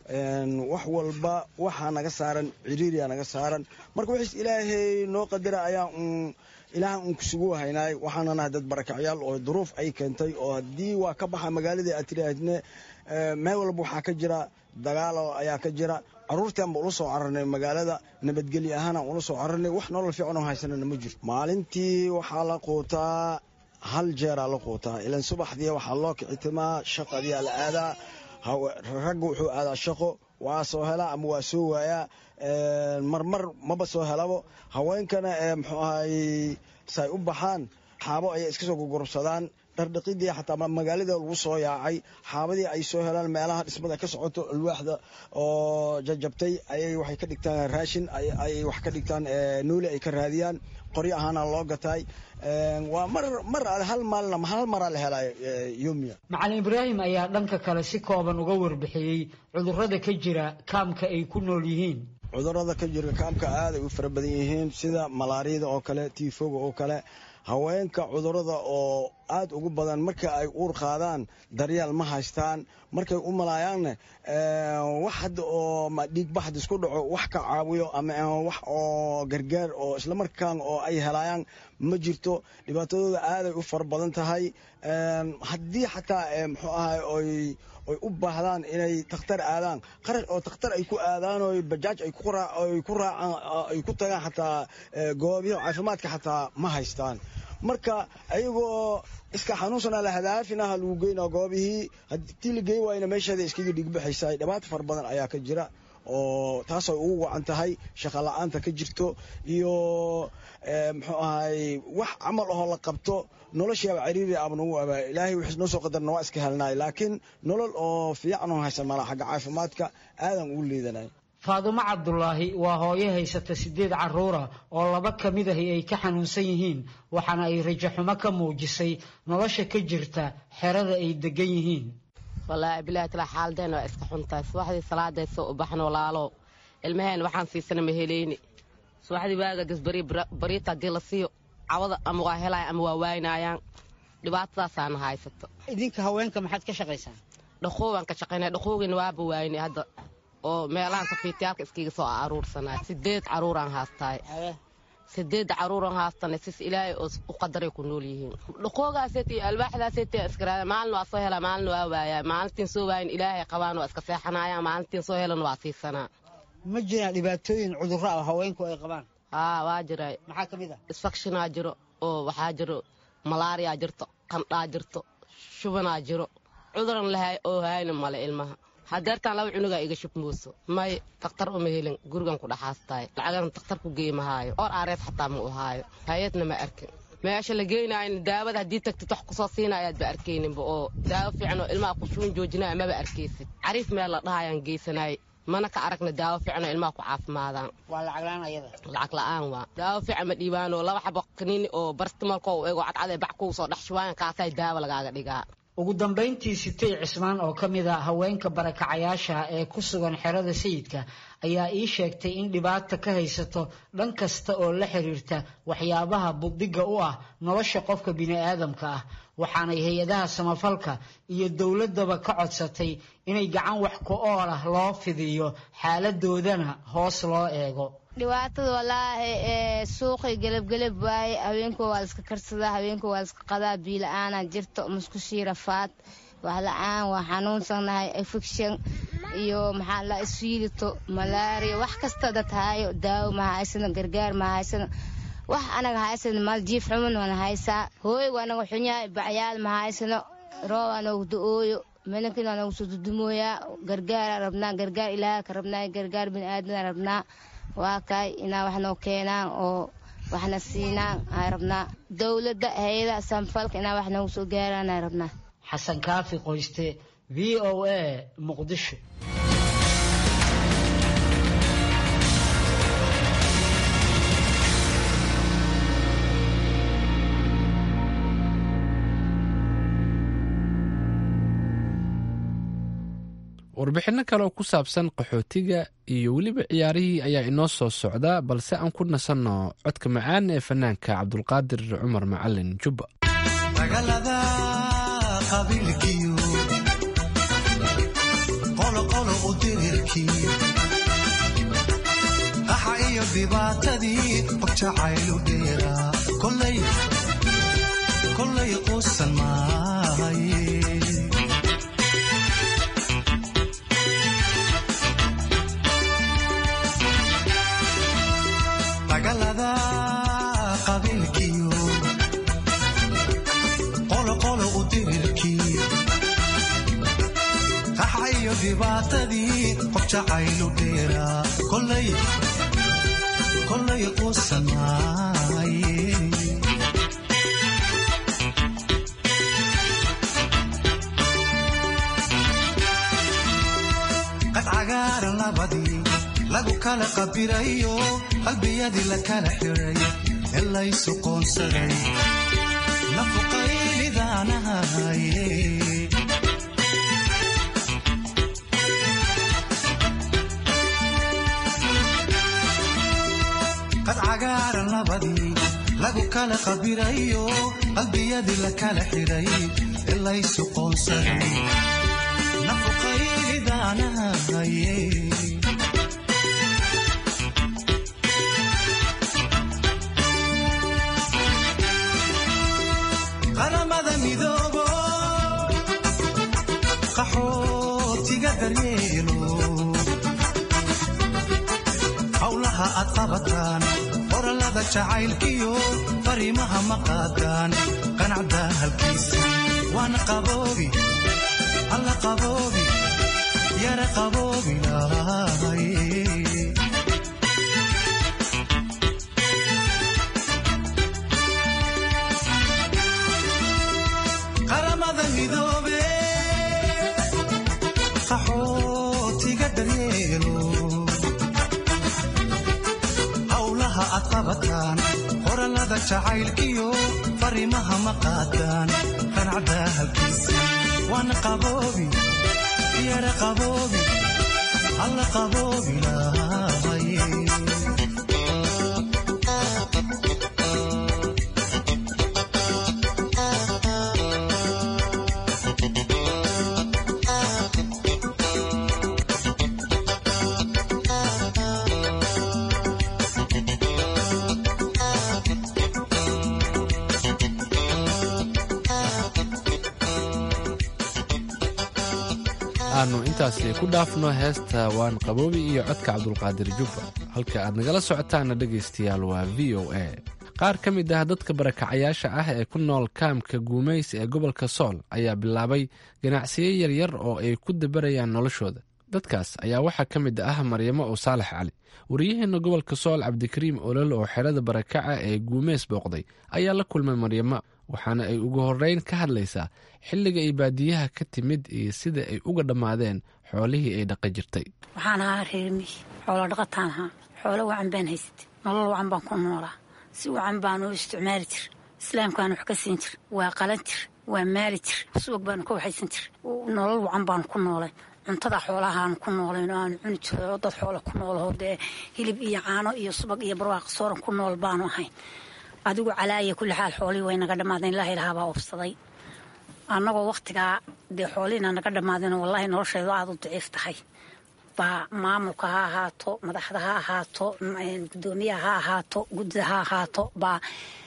wax walba waxaa naga saaran cidhiiriyaa naga saaran. marka wixiis ilaahay noo qadara ayaa ilaahan uun kusugu haynaay. waxaana nahay dad barakacyaal oo duruuf ay keentay oo haddii waa ka baxa magaaladii aad tiraahadne meel walba waxaa ka jira dagaalo ayaa ka jira. carruurtaan ba ula soo cararnay magaalada nabadgelyo ahaanaan ula soo cararnay. wax nolol fiican oo haysanana ma jirto. maalintii waxaa la quutaa 1 jeeraa la quutaa. ilan subaxdii waxaa loo kicitimaa shaqadiyaa la aadaa. ragga wuxuu aadaa shaqo waa soo helaa ama waa soo waayaa. marmar maba soo helabo. haweenkana muxuu ahay say u baxaan xaabo ayay iska soo gogorobsadaan. dhardhaqidii xataa magaalada lagu soo yaacay. xaabadii ay soo helaan meelaha dhismada ka socoto alwaaxda oo jajabtay ayay waxay ka dhigtaan raashin ay wax ka dhigtaan noole ay ka raadiyaan. qoryo ahaana loo gatay. waa mar hal maraa la helay yoomiya. macalin ibraahim ayaa dhanka kale si kooban uga warbixiyey cudurrada ka jira kaamka ay ku nool yihiin. cudurrada ka jira kaamka aad ay u fara badan yihiin sida malaariyada oo kale, tiifoga oo kale. haweenka cudurrada oo aad ugu badan marka ay uur qaadaan daryeel ma haystaan markay u malaayaanne wax hadda oo dhiigbaxd isku dhaco wax ka caawiyo ama wax oo gargaar oo islamarkaan oo ay helayaan ma jirto dhibaatadooda aaday u fara badan tahay haddii xataa muxuu ahay oy u baahdaan inay takhtar aadaan qarash oo takhtar ay ku aadaan oo bajaaj ay ku raacaan ay ku tagaan xataa goobiyo caafimaadka xataa ma haystaan marka ayagoo iska xanuunsana la hadaafinaha lagu geynaa goobihii haddii la geey waayna meesheeda iskaga dhigbaxaysa dhibaato fara badan ayaa ka jira oo taasay ugu wacan tahay shaqo la'aanta ka jirto iyo muxuu ahay wax camal oo la qabto noloshaaba ciriiri abna ugu aba ilaahay wixii noo soo qadarna waa iska helnaay laakiin nolol oo fiican oo haysan mala xagga caafimaadka aadan ugu liidanay faadumo cabdulaahi waa hooyo haysata 8 carruura oo 2 ka mid ah ay ka xanuunsan yihiin waxaana ay rajo xumo ka muujisay nolosha ka jirta xerada ay degan yihiin والله بلاد لا حالدين واسك xuntaa subaxdii salaada soo baxno walaalo ilmaheen waxaan siisana ma heleeni subaxdii waaga gasbari bariita dilasiyo cawada ama waa helay ama waa waynayaan dhibaatadaas aan haysato idinka haweenka maxaad ka shaqaysaan dhaqoowan ka shaqaynaa dhaqoogina waa bawaynay hadda oo meelahan safiitiyaalka iskiga soo aruursanaa 8 caruuraan haastay 8 caruuraan haastana sis ilaahay oo u qadaray ku nool yihiin dhaqoogaasay alwaaxdaasay iskaraada maalin waa soo hela maalin waa waaya maalintiin soo waayin ilaahay qabaan waa iska seexanaya maalintiin soo helan waa siisanaa ma jiraan dhibaatooyin cudurro ah haweenku ay qabaan waa jiray maxaa kamid ah infection jiro oo waxaa jiro malaria jirto qandhaa jirto shubanaa jiro cuduran lahay oo hayna male ilmaha hadeertaan 2 cunuga iga shubmooso may takhtar uma helin gurigan ku dhaxaastay lacagan takhtar ku geeymahayo or aareed xataa ma u haayo hay'adna ma arkin meesha la geenayn daawada hadii tagtid wax ku soo siinayaad ba arkeeninba oo daawo fiican oo ilmaha ku shuun joojinaa ma ba arkeysid cariif meel la dhahayaan geesanay mana ka aragna daawo fiican oo ilmaha ku caafimaadaan waa lacag la'aan ayada lacag la'aan waa daawo fiican ma dhiibaano 2 xabo kaniini oo bartimalka oo eego cadcad bac ku soo dhaxshuwaan kaasay daawo lagaaga dhigaa ugu dambeyntii Sitay Cismaan oo kamid ah haweenka barakacayaasha ee ku sugan xerada sayidka ayaa ii sheegtay in dhibaato ka haysato dhan kasta oo la xiriirta waxyaabaha budiga u ah nolosha qofka bini'aadamka ah waxaana hay'adaha samafalka iyo dawladaba ka codsatay inay gacan wax ku ool ah loo fidiyo xaaladoodana hoos loo eego dhibaatada walaahi suuqi galab waay haweenku waa iska karsada haweenku waa iska qadaa biilaana jirto muskushii rafaad wax la'aan waa xanuunsanahay infection iyo maxaa la isfiilito malaria wax kasta dad haayo daawo ma haysan gargaar ma haysan wax anaga haysan mal jiif xuman wana haysa hooy wana xunyaay bacyaal ma haysan roobana u duuyo meelkina anagu soo dudumooya gargaar rabnaa gargaar ilaahay ka rabnaa gargaar bini'aadamna rabnaa waa kay ina wax noo keenaan oo waxna siinaan ay rabnaa dawladda hay'adaha samafalka ina wax noo soo gaaraan ay rabnaa xasan kaafi qoyste VOA Muqdisho warbixinno kale oo ku saabsan qaxootiga iyo weliba ciyaarihii ayaa inoo soo socda balse aan ku nasanno codka macaan ee fanaanka cabdulqaadir cumar macalin jubba magaalada qabiilkiyo qoloqolo u dirirkii qaxa iyo dhibaatadii qogjacaylu dheeraa kollay quusan maahaye magaalada qabiilkiyo qoloqolo u dirirkii qaxa iyo dhibaatadii qogjacaylu dheeraa kollay quusan maaye qad cagaaran labadii lagu kala qabirayo qalbiyadii la kala xiray ee laysu qoonsaday nafuqaylidaanahaye qad cagaaran labadii lagu kala qabirayo qalbiyadii la kala xidhay ilaysu qoonsaday nafuqaydaanahaye qaramada midoobo qaxootiga daryeelo howlaha aad qabataan qorallada jacaylkiyo fariimaha ma qaadaan qanacda halkiisa waana qaboobi alla qaboobi yara qaboobi lahay qaramada midoobe qaxootiga daryeelo howlaha aad qabataan qorallada jacaylkiyo fariimaha ma qaadaan qanacda halkiisa waana qaboobi yara qaboobi alla qaboobi lahaye aanu intaasi ku dhaafno heesta waan qaboobi iyo codka cabdulqaadir jubba halka aad nagala socotaana dhegaystayaal waa v o a qaar ka mid ah dadka barakacayaasha ah ee ku nool kaamka guumays ee gobolka sool ayaa bilaabay ganacsiyo yaryar oo ay ku dabarayaan noloshooda dadkaas ayaa waxaa ka mid ah maryamo oo saalax cali wariyaheena gobolka sool cabdikariim olol oo xerada barakaca ee guumays booqday ayaa la kulmay maryamo waxaana ay ugu horreyn ka hadlaysaa xilliga ay baadiyaha ka timid iyo sida ay uga dhammaadeen xoolihii ay dhaqan jirtay. waxaan ahaa reermi xoolo dhaqataan ahaa xoolo wacan baan haystay nolol wacan baan ku noolaa si wacan baan u isticmaali jir islaamkaan wax ka siin jir waa qalan jir waa maali jir subag baan ka waxaysan jir nolol wacan baan ku noolay cuntada xoolahaan ku noolayn oo aan cuni jiro dad xoolo ku nooloo dee hilib iyo caano iyo subag iyo barwaaqo sooran ku nool baanu ahayn adigu calaaya kulli xaal xoolihii way naga dhammaadeen ilaahay ilahaabaa obsaday annagoo wakhtigaa dee xoolihiina naga dhammaadeen wallaahi nolosheedu aada u daciif tahay baa maamulka ha ahaato madaxda ha ahaato guddoomiyaha ha ahaato guddida ha ahaato baa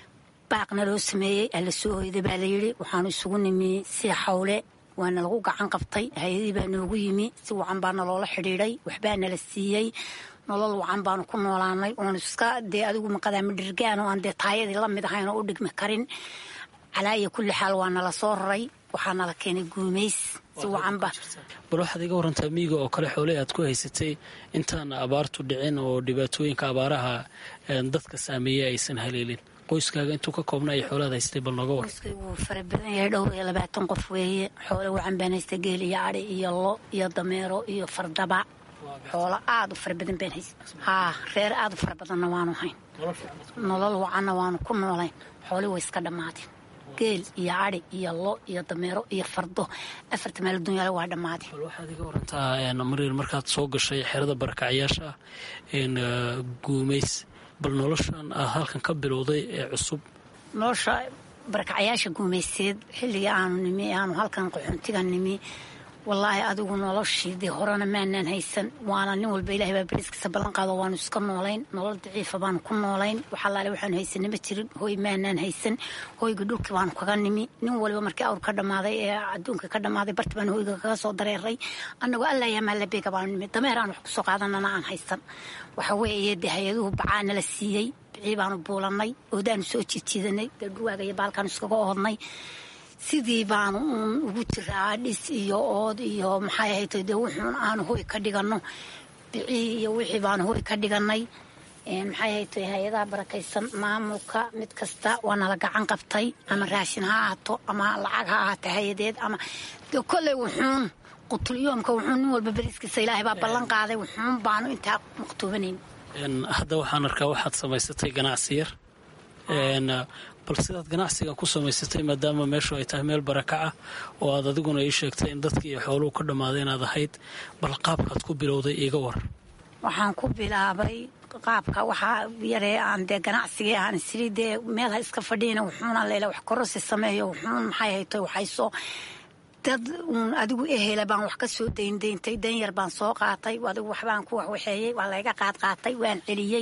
baaqna loo sameeyey alla soo hoyday baa layidhi waxaanu isugu nimi si xawle waana lagu gacan qabtay hay-adii baa noogu yimi si wacan baana loola xidhiidhay waxbaa nala siiyey nolol wacan baanu ku noolaanay oon iska dee adigu maqadaama dhirgaan oo aan dee taayadii la mid ahayn oo u dhigmi karin calaaya kulli xaal waa nala soo raray waxaa nala keenay guumays si wacanba bal waxaad iga warantaa miyiga oo kale xooley aad ku haysatay intaan abaartu dhicin oo dhibaatooyinka abaaraha dadka saameeyey aysan haleelin qoyskaaga intuu ka koobna ay xoolaad haystay bal nooga war qoyskaygu wuu fara badan yahay dhowr iyo 20 qof weeye xoole wacan baan haystay geel iyo adhi iyo lo iyo dameero iyo fardaba xoolo aada u fara badan baan haysta haa reer aada u fara badanna waanu hayn nolol wacanna waanu ku noolayn xooli way iska dhammaadeen geel iyo adhi iyo lo iyo dameero iyo fardo 4 meel dunyaale waa dhammaadeen waxaad iga warantaa marir markaad soo gashay xerada barakacyaasha guumays bal noloshan halkan ka bilowday ee cusub nolosha barakacyaasha guumayseed xilligii aanu nimi aanu halkan qaxoontiga nimi wallaahi adigu noloshiidii horena maanaan haysan waana nin walba ilaahay baa bariiskiisa ballan qaado waanu iska noolayn nolol daciifa baanu ku noolayn waxalaale waxaanu haysanna ma jirin hooy maanaan haysan hooyga dhulkii baanu kaga nimi nin waliba markii awr ka dhammaaday ee adduunka ka dhammaaday barti baanu hooyga kaga soo dareeray annagoo alla yamaa labeega baanu nimi dameer aan wax ku soo qaadanana aan haysan waxa weeye dee hay-aduhu bacaana la siiyey bicii baanu buulannay oodaanu soo jiidjiidanay dee dhurwaaga iyo baalkaanu iskaga oodnay sidii baanu uun ugu jiraa dhis iyo ood iyo maxay ahaytay dee wuxuun aanu hoy ka dhiganno bicii iyo wixii baanu hoy ka dhigannay maxay ahaytay hay-adaha barakaysan maamulka mid kasta waa nala gacan qabtay ama raashin ha ahaato ama lacag ha ahaato hay-adeed ama dee kolley wuxuun qutulyoomka wuxuun nin walba beriiskiisa ilaahay baa ballan qaaday wuxuun baanu intaa maqtuubanayn hadda waxaan arkaa waxaad samaysatay ganacsi yar bal sidaad ganacsiga ku samaysatay maadaama meeshu ay tahay meel barakaca oo aad adiguna ii sheegtay in dadkii iyo xooluhu ka dhammaaday inaad ahayd bal qaabkaad ku bilowday iiga war waxaan ku bilaabay qaabka waxaa yaree aan dee ganacsigii aan siri dee meel ha iska fadhiina wuxuuna leela wax korosi sameeyo wuxuun maxay hayto waxayso dad uun adigu ehela baan wax ka soo dayntay danyar baan soo qaatay adigu waxbaan ku waxweexeeyey waa layga qaatay waan celiyey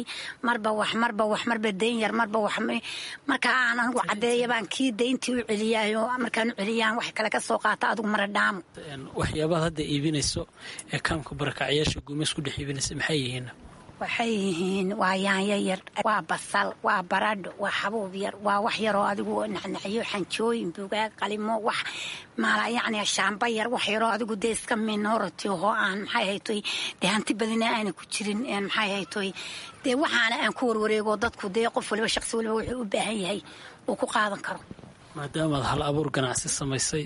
marba danyar marba wax marka aan anigu caddeeya baan kii dayntii u celiyaayo markaan u celiyaan wax kale ka soo qaata adigu mara dhaamo waxyaabaad hadda iibinayso ee kaamka barakacyaasha guumeys ku dhex iibinaysa maxay yihiin waxay yihiin waa yaanyo yar waa basal waa baradho waa xabuub yar waa wax yaroo adigu nacnacyo xanjooyin bugaag qalimo wax maala yacni shaamba yar wax yaroo adigu dee iska minority oo aan maxay haytoy dee hanti badina aana ku jirin maxay haytoy dee waxaana aan ku warwareego dadku dee qof waliba shaqsi waliba wuxuu u baahan yahay uu ku qaadan karo maadaamaad hal abuur ganacsi samaysay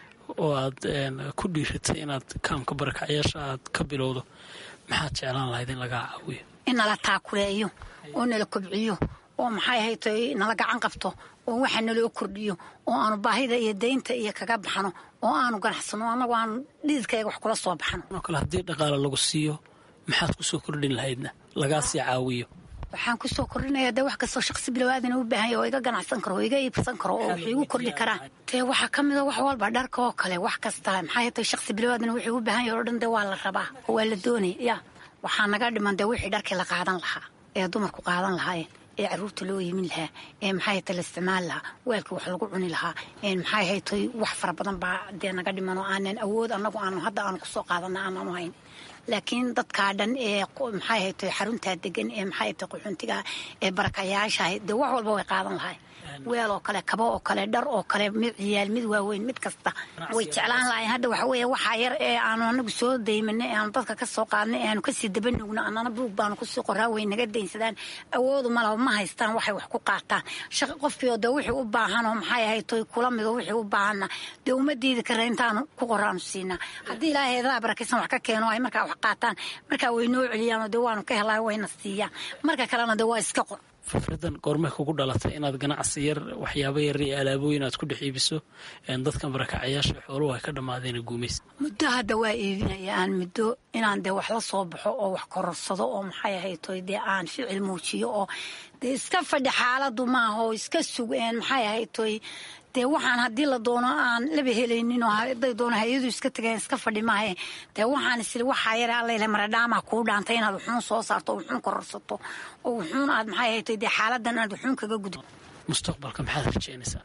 oo aad ku dhiiratay inaad kaamka barakacyaasha aad ka bilowdo maxaad jeclaan lahayd in lagaa caawiyo in nala taakuleeyo oo nala kobciyo oo maxay haytoy nala gacan qabto oo waxa naloo kordhiyo oo aanu baahida iyo daynta iyo kaga baxno oo aanu ganacsano annagu aanu dhididkayga wax kula soo baxno oo kale haddii dhaqaale lagu siiyo maxaad ku soo kordhin lahaydna lagaa sii caawiyo waxaan ku soo kordhinayaa dee wax kastoo shaqsi bilowaadan u baahan yahay oo iga ganacsan karo oo iga iibsan karo oo wax igu kordhi karaa dee waxaa ka mid a wax walba dharka oo kale wax kasta maxay haytay shaqsi bilowaadan wuxuu u baahan yahay oo dhan dee waa la rabaa oo waa la doonaya waxaa naga dhiman dee wixii dharkii la qaadan lahaa ee dumarku qaadan lahaayeen ee caruurta loo yimin lahaa ee maxay haytay la isticmaali lahaa weelkii wax lagu cuni lahaa maxay haytay wax fara badan baa dee naga dhiman oo aanan awood annagu hadda aanu kusoo qaadana aanaanu hayn laakiin dadkaa dhan ee maxay haytay xaruntaa degan ee maxay haytay qaxoontiga ee barakayaasha dee wax walba way qaadan lahay weel oo kale kabo oo kale dhar oo kale mid ciyaal mid waaweyn mid kasta way jeclaan lahayn hadda waxa weeye waxaa yar ee aanu anagu soo daymanay ee aanu dadka ka soo qaadnay ee aanu kasii dabanugno annana buug baanu kusii qoraa way naga daynsadaan awoodu malaba ma haystaan waxay wax ku qaataan qofkii dee wixii u baahan oo maxay haytay kula mido wixii u baahanna dee uma diidi kara intaanu ku qoraanu siinaa haddii ilaahay eedaa barakaysan wax ka keeno ay markaa wax qaataan markaa way noo celiyaan oo dee waanu ka helaa wayna siiyaan marka kalena dee waa iska qor fikradan goormay kugu dhalatay inaad ganacsi yar waxyaaba yar iyo alaabooyin aad ku dhex iibiso dadkan barakacayaasha xooluhu ay ka dhammaadeen guumays muddo hadda waa iibinaya aan muddo inaan dee wax la soo baxo oo wax kororsado oo maxay ahaytoy dee aan ficil muujiyo oo dee iska fadhi xaaladu maaha oo iska sugeen maxay ahaytoy dee waxaan haddii la doono aan laba helaynin oo haday doono hay-adu iska tageen iska fadhi maahe dee waxaan isiri waxaa yare allayle maradhaamaa kuu dhaantay inaad wuxuun soo saarto oo wuxuun kororsato oo wuxuun aad maxay haytay dee xaaladan aad wuxuun kaga gudbo mustaqbalka maxaad rajaynaysaa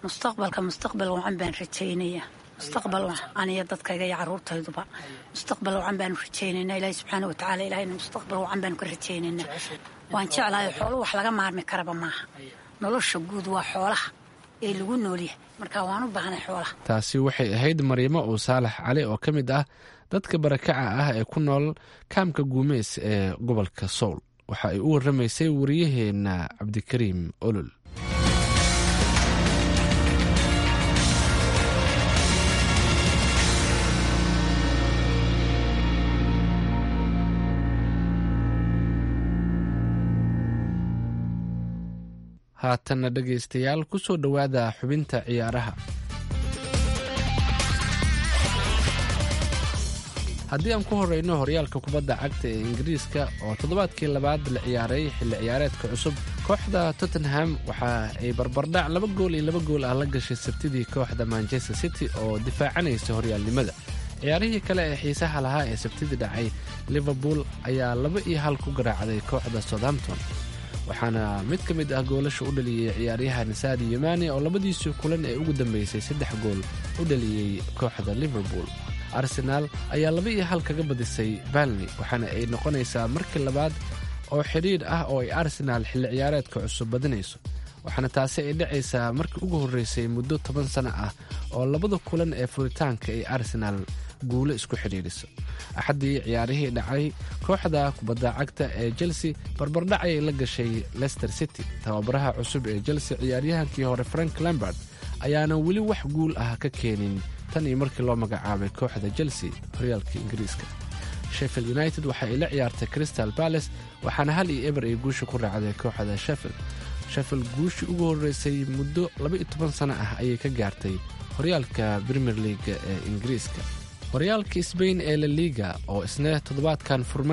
mustaqbal wacan baan rajaynaya mustaqbal aniyo dadkayga iyo caruurtayduba mustaqbal wacan baanu rajaynaynaa ilaahi subxaana watacaala ilahayna mustaqbal wacan baanu ka rajaynaynaa waan jeclahay xoolo wax laga maarmi karaba maaha nolosha guud waa xoolaha ee lagu noolyahay marka waan u baahnay xoolaha taasi waxay ahayd Maryamo oo Saalax Cali oo ka mid ah dadka barakaca ah ee ku nool kaamka Guumeys ee gobolka Sool waxa ay u waramaysay wariyaheena Cabdikariim Olol haatanna dhegaystayaal ku soo dhowaada xubinta ciyaaraha haddii aan ku horeyno horyaalka kubadda cagta ee ingiriiska oo toddobaadkii labaad la ciyaaray xilli ciyaareedka cusub kooxda Tottenham waxa ay barbardhac 2 gool ah la gashay sabtidii kooxda Manchester City oo difaacanaysa horyaalnimada ciyaarihii kale ee xiisaha lahaa ee sabtidii dhacay Liverpool ayaa 2-1 ku garaacday kooxda Southampton waxaana mid ka mid ah goolasha u dhaliyay ciyaaryahan Sadio Mane oo labadiisii kulan ee ugu dambeysay 3 gool u dhaliyay kooxda Liverpool Arsenal ayaa 2-1 kaga badisay Burnley waxaana ay noqonaysaa markii labaad oo xiriir ah oo ay Arsenal xilli ciyaareedka cusub badinayso waxaana taasi ay dhacaysaa markii ugu horeysay muddo 10 sano ah oo labada kulan ee furitaanka ay Arsenal guulo isku xiriiriso axadii ciyaarihii dhacay kooxda kubadda cagta ee Chelsea barbardhac ay la gashay Leicester City tababaraha cusub ee Chelsea ciyaaryahankii hore Frank Lampard ayaana weli wax guul ah ka keenin tan iyo markii loo magacaabay kooxda Chelsea horyaalka Ingiriiska Sheffield United waxa ay la ciyaartay Crystal Palace waxaana 1-1 ay guusha ku raacday kooxda Sheffield guushii ugu horeysay muddo 12 sano ah ayay ka gaartay horyaalka Premier League ee Ingiriiska horyaalka Spain ee La Liga oo isna toddobaadkan furmay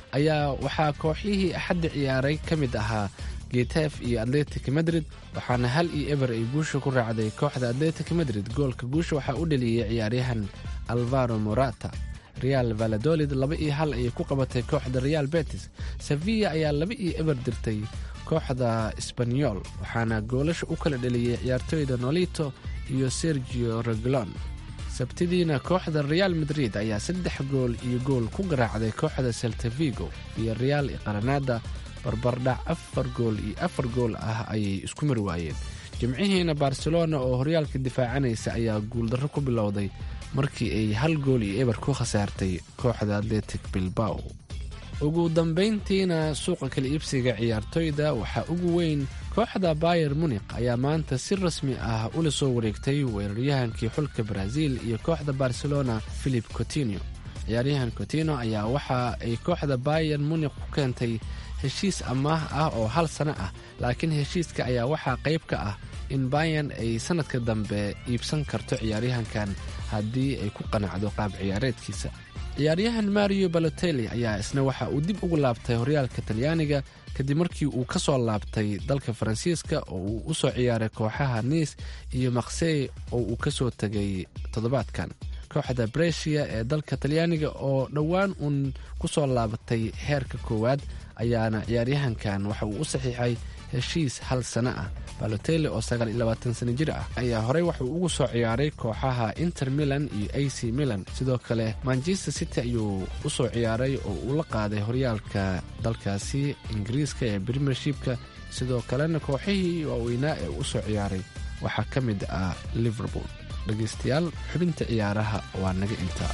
ayaa waxaa kooxihii axadda ciyaaray ka mid ahaa getef iyo atletic madrid, waxaana 1-0 ay guusha ku raacday kooxda atletic madrid. goolka guusha waxaa u dhaliyey ciyaaryahan alvaro morata. real valladolid 2-1 ayay ku qabatay kooxda real betis. sevilla ayaa 2-0 dirtay kooxda Espanyol, waxaana goolasha u kala dhaliyey ciyaartooyda Nolito iyo Sergio Reguilon. sabtidiina kooxda Real Madrid ayaa 3 gool iyo gool ku garaacday kooxda Celta Vigo. iyo Real Granada barbardhac 4 gool iyo 4 gool ah ayay isku mari waayeen. jimcihiina Barcelona oo horyaalka difaacanaysa ayaa guuldarro ku bilowday markii ay 1 gool iyo 0 ku khasaartay kooxda Athletic Bilbao. ugu dambayntiina suuqa kala iibsiga ciyaartooyda waxaa ugu weyn kooxda Bayern Munich ayaa maanta si rasmi ah ula soo wareegtay weeraryahankii xulka Brazil iyo kooxda Barcelona Philip Coutinho. ciyaaryahan Coutinho ayaa waxa ay kooxda Bayern Munich ku keentay heshiis amaah ah oo 1 sano ah, laakiin heshiiska ayaa waxaa qayb ka ah in Bayern ay sanadka dambe iibsan karto ciyaaryahankan haddii ay ku qanacdo qaab ciyaareedkiisa. ciyaaryahan Mario Balotelli ayaa isna waxa uu dib ugu laabtay horyaalka Talyaaniga kadib markii uu ka soo laabtay dalka Faransiiska oo uu u soo ciyaaray kooxaha Nice iyo Marseille oo uu ka soo tagay toddobaadkan. kooxda Brescia ee dalka Talyaaniga oo dhowaan uun ku soo laabatay heerka koowaad ayaana ciyaaryahankan waxa uu u saxiixay heshiis 1 sano ah. Balotelli oo 29 sano jir ah ayaa horey waxa uu ugu soo ciyaaray kooxaha Inter Milan iyo AC Milan. sidoo kale Manchester City ayuu u soo ciyaaray oo uu la qaaday horyaalka dalkaasi Ingiriiska ee Premiershipka. sidoo kalena kooxihii waaweynaa ee u soo ciyaaray waxaa ka mid ah Liverpool. dhegaystayaal, xubinta ciyaaraha waa naga intaa.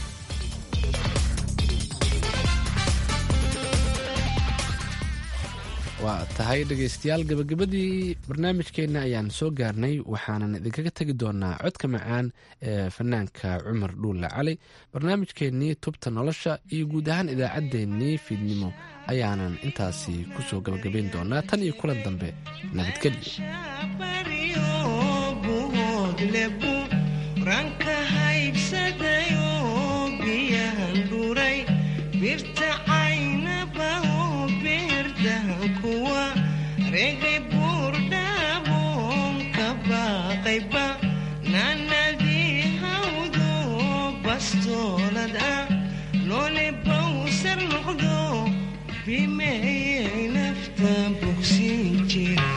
waa tahay dhegaystayaal, gabagabadii barnaamijkeenna ayaan soo gaarnay. waxaanan idinkaga tegi doonaa codka macaan ee fanaanka Cumar Dhuulle Cali. barnaamijkeennii tubta nolosha iyo guud ahaan idaacaddeenii fiidnimo ayaanan intaasi ku soo gabagabayn doonaa. tan iyo kulan dambe, nabadgelyo. ranka haybsadayo biyahan dhuray birta caynaba oo beerdahan kuwa regay buurdhaboon ka baaqayba naanadii hawdo bastoolad ah loole bawsar noqdo bimeeyay nafta bogsiin jira.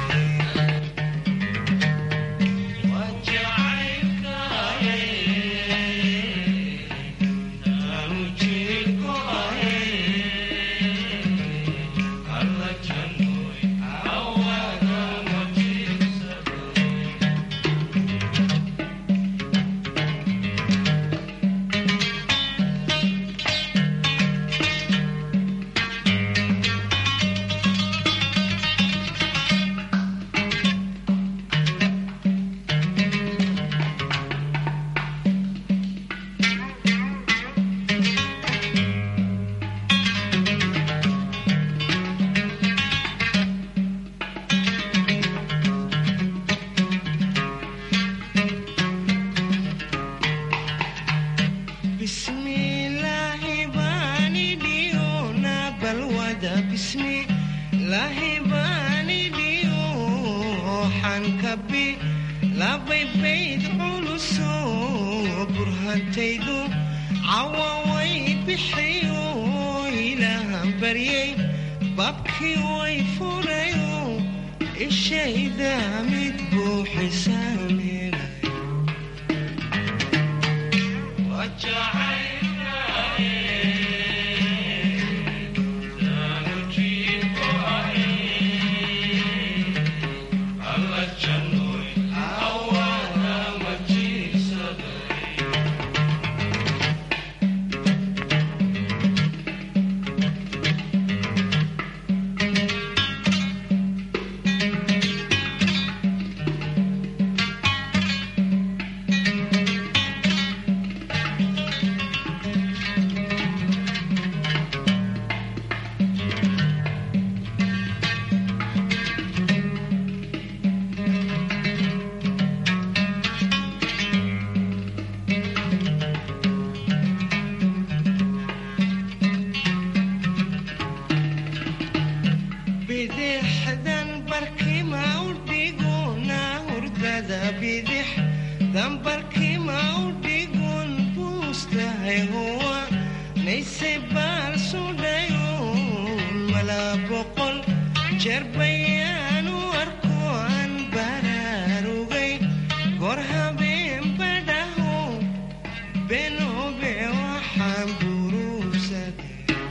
bidix dambarkii ma u dhigun buustahay huwa nayse baal sudhayoon malaa boqol jeer bayaanu arko aan baraarugay goor habeen badhaho benoobe waxaan buruusade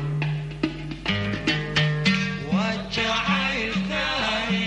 waa jacaylkaay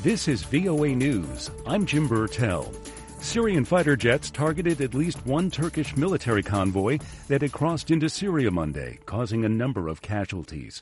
This is VOA News. I'm Jim Burtell. Syrian fighter jets targeted at least one Turkish military convoy that had crossed into Syria Monday, causing a number of casualties.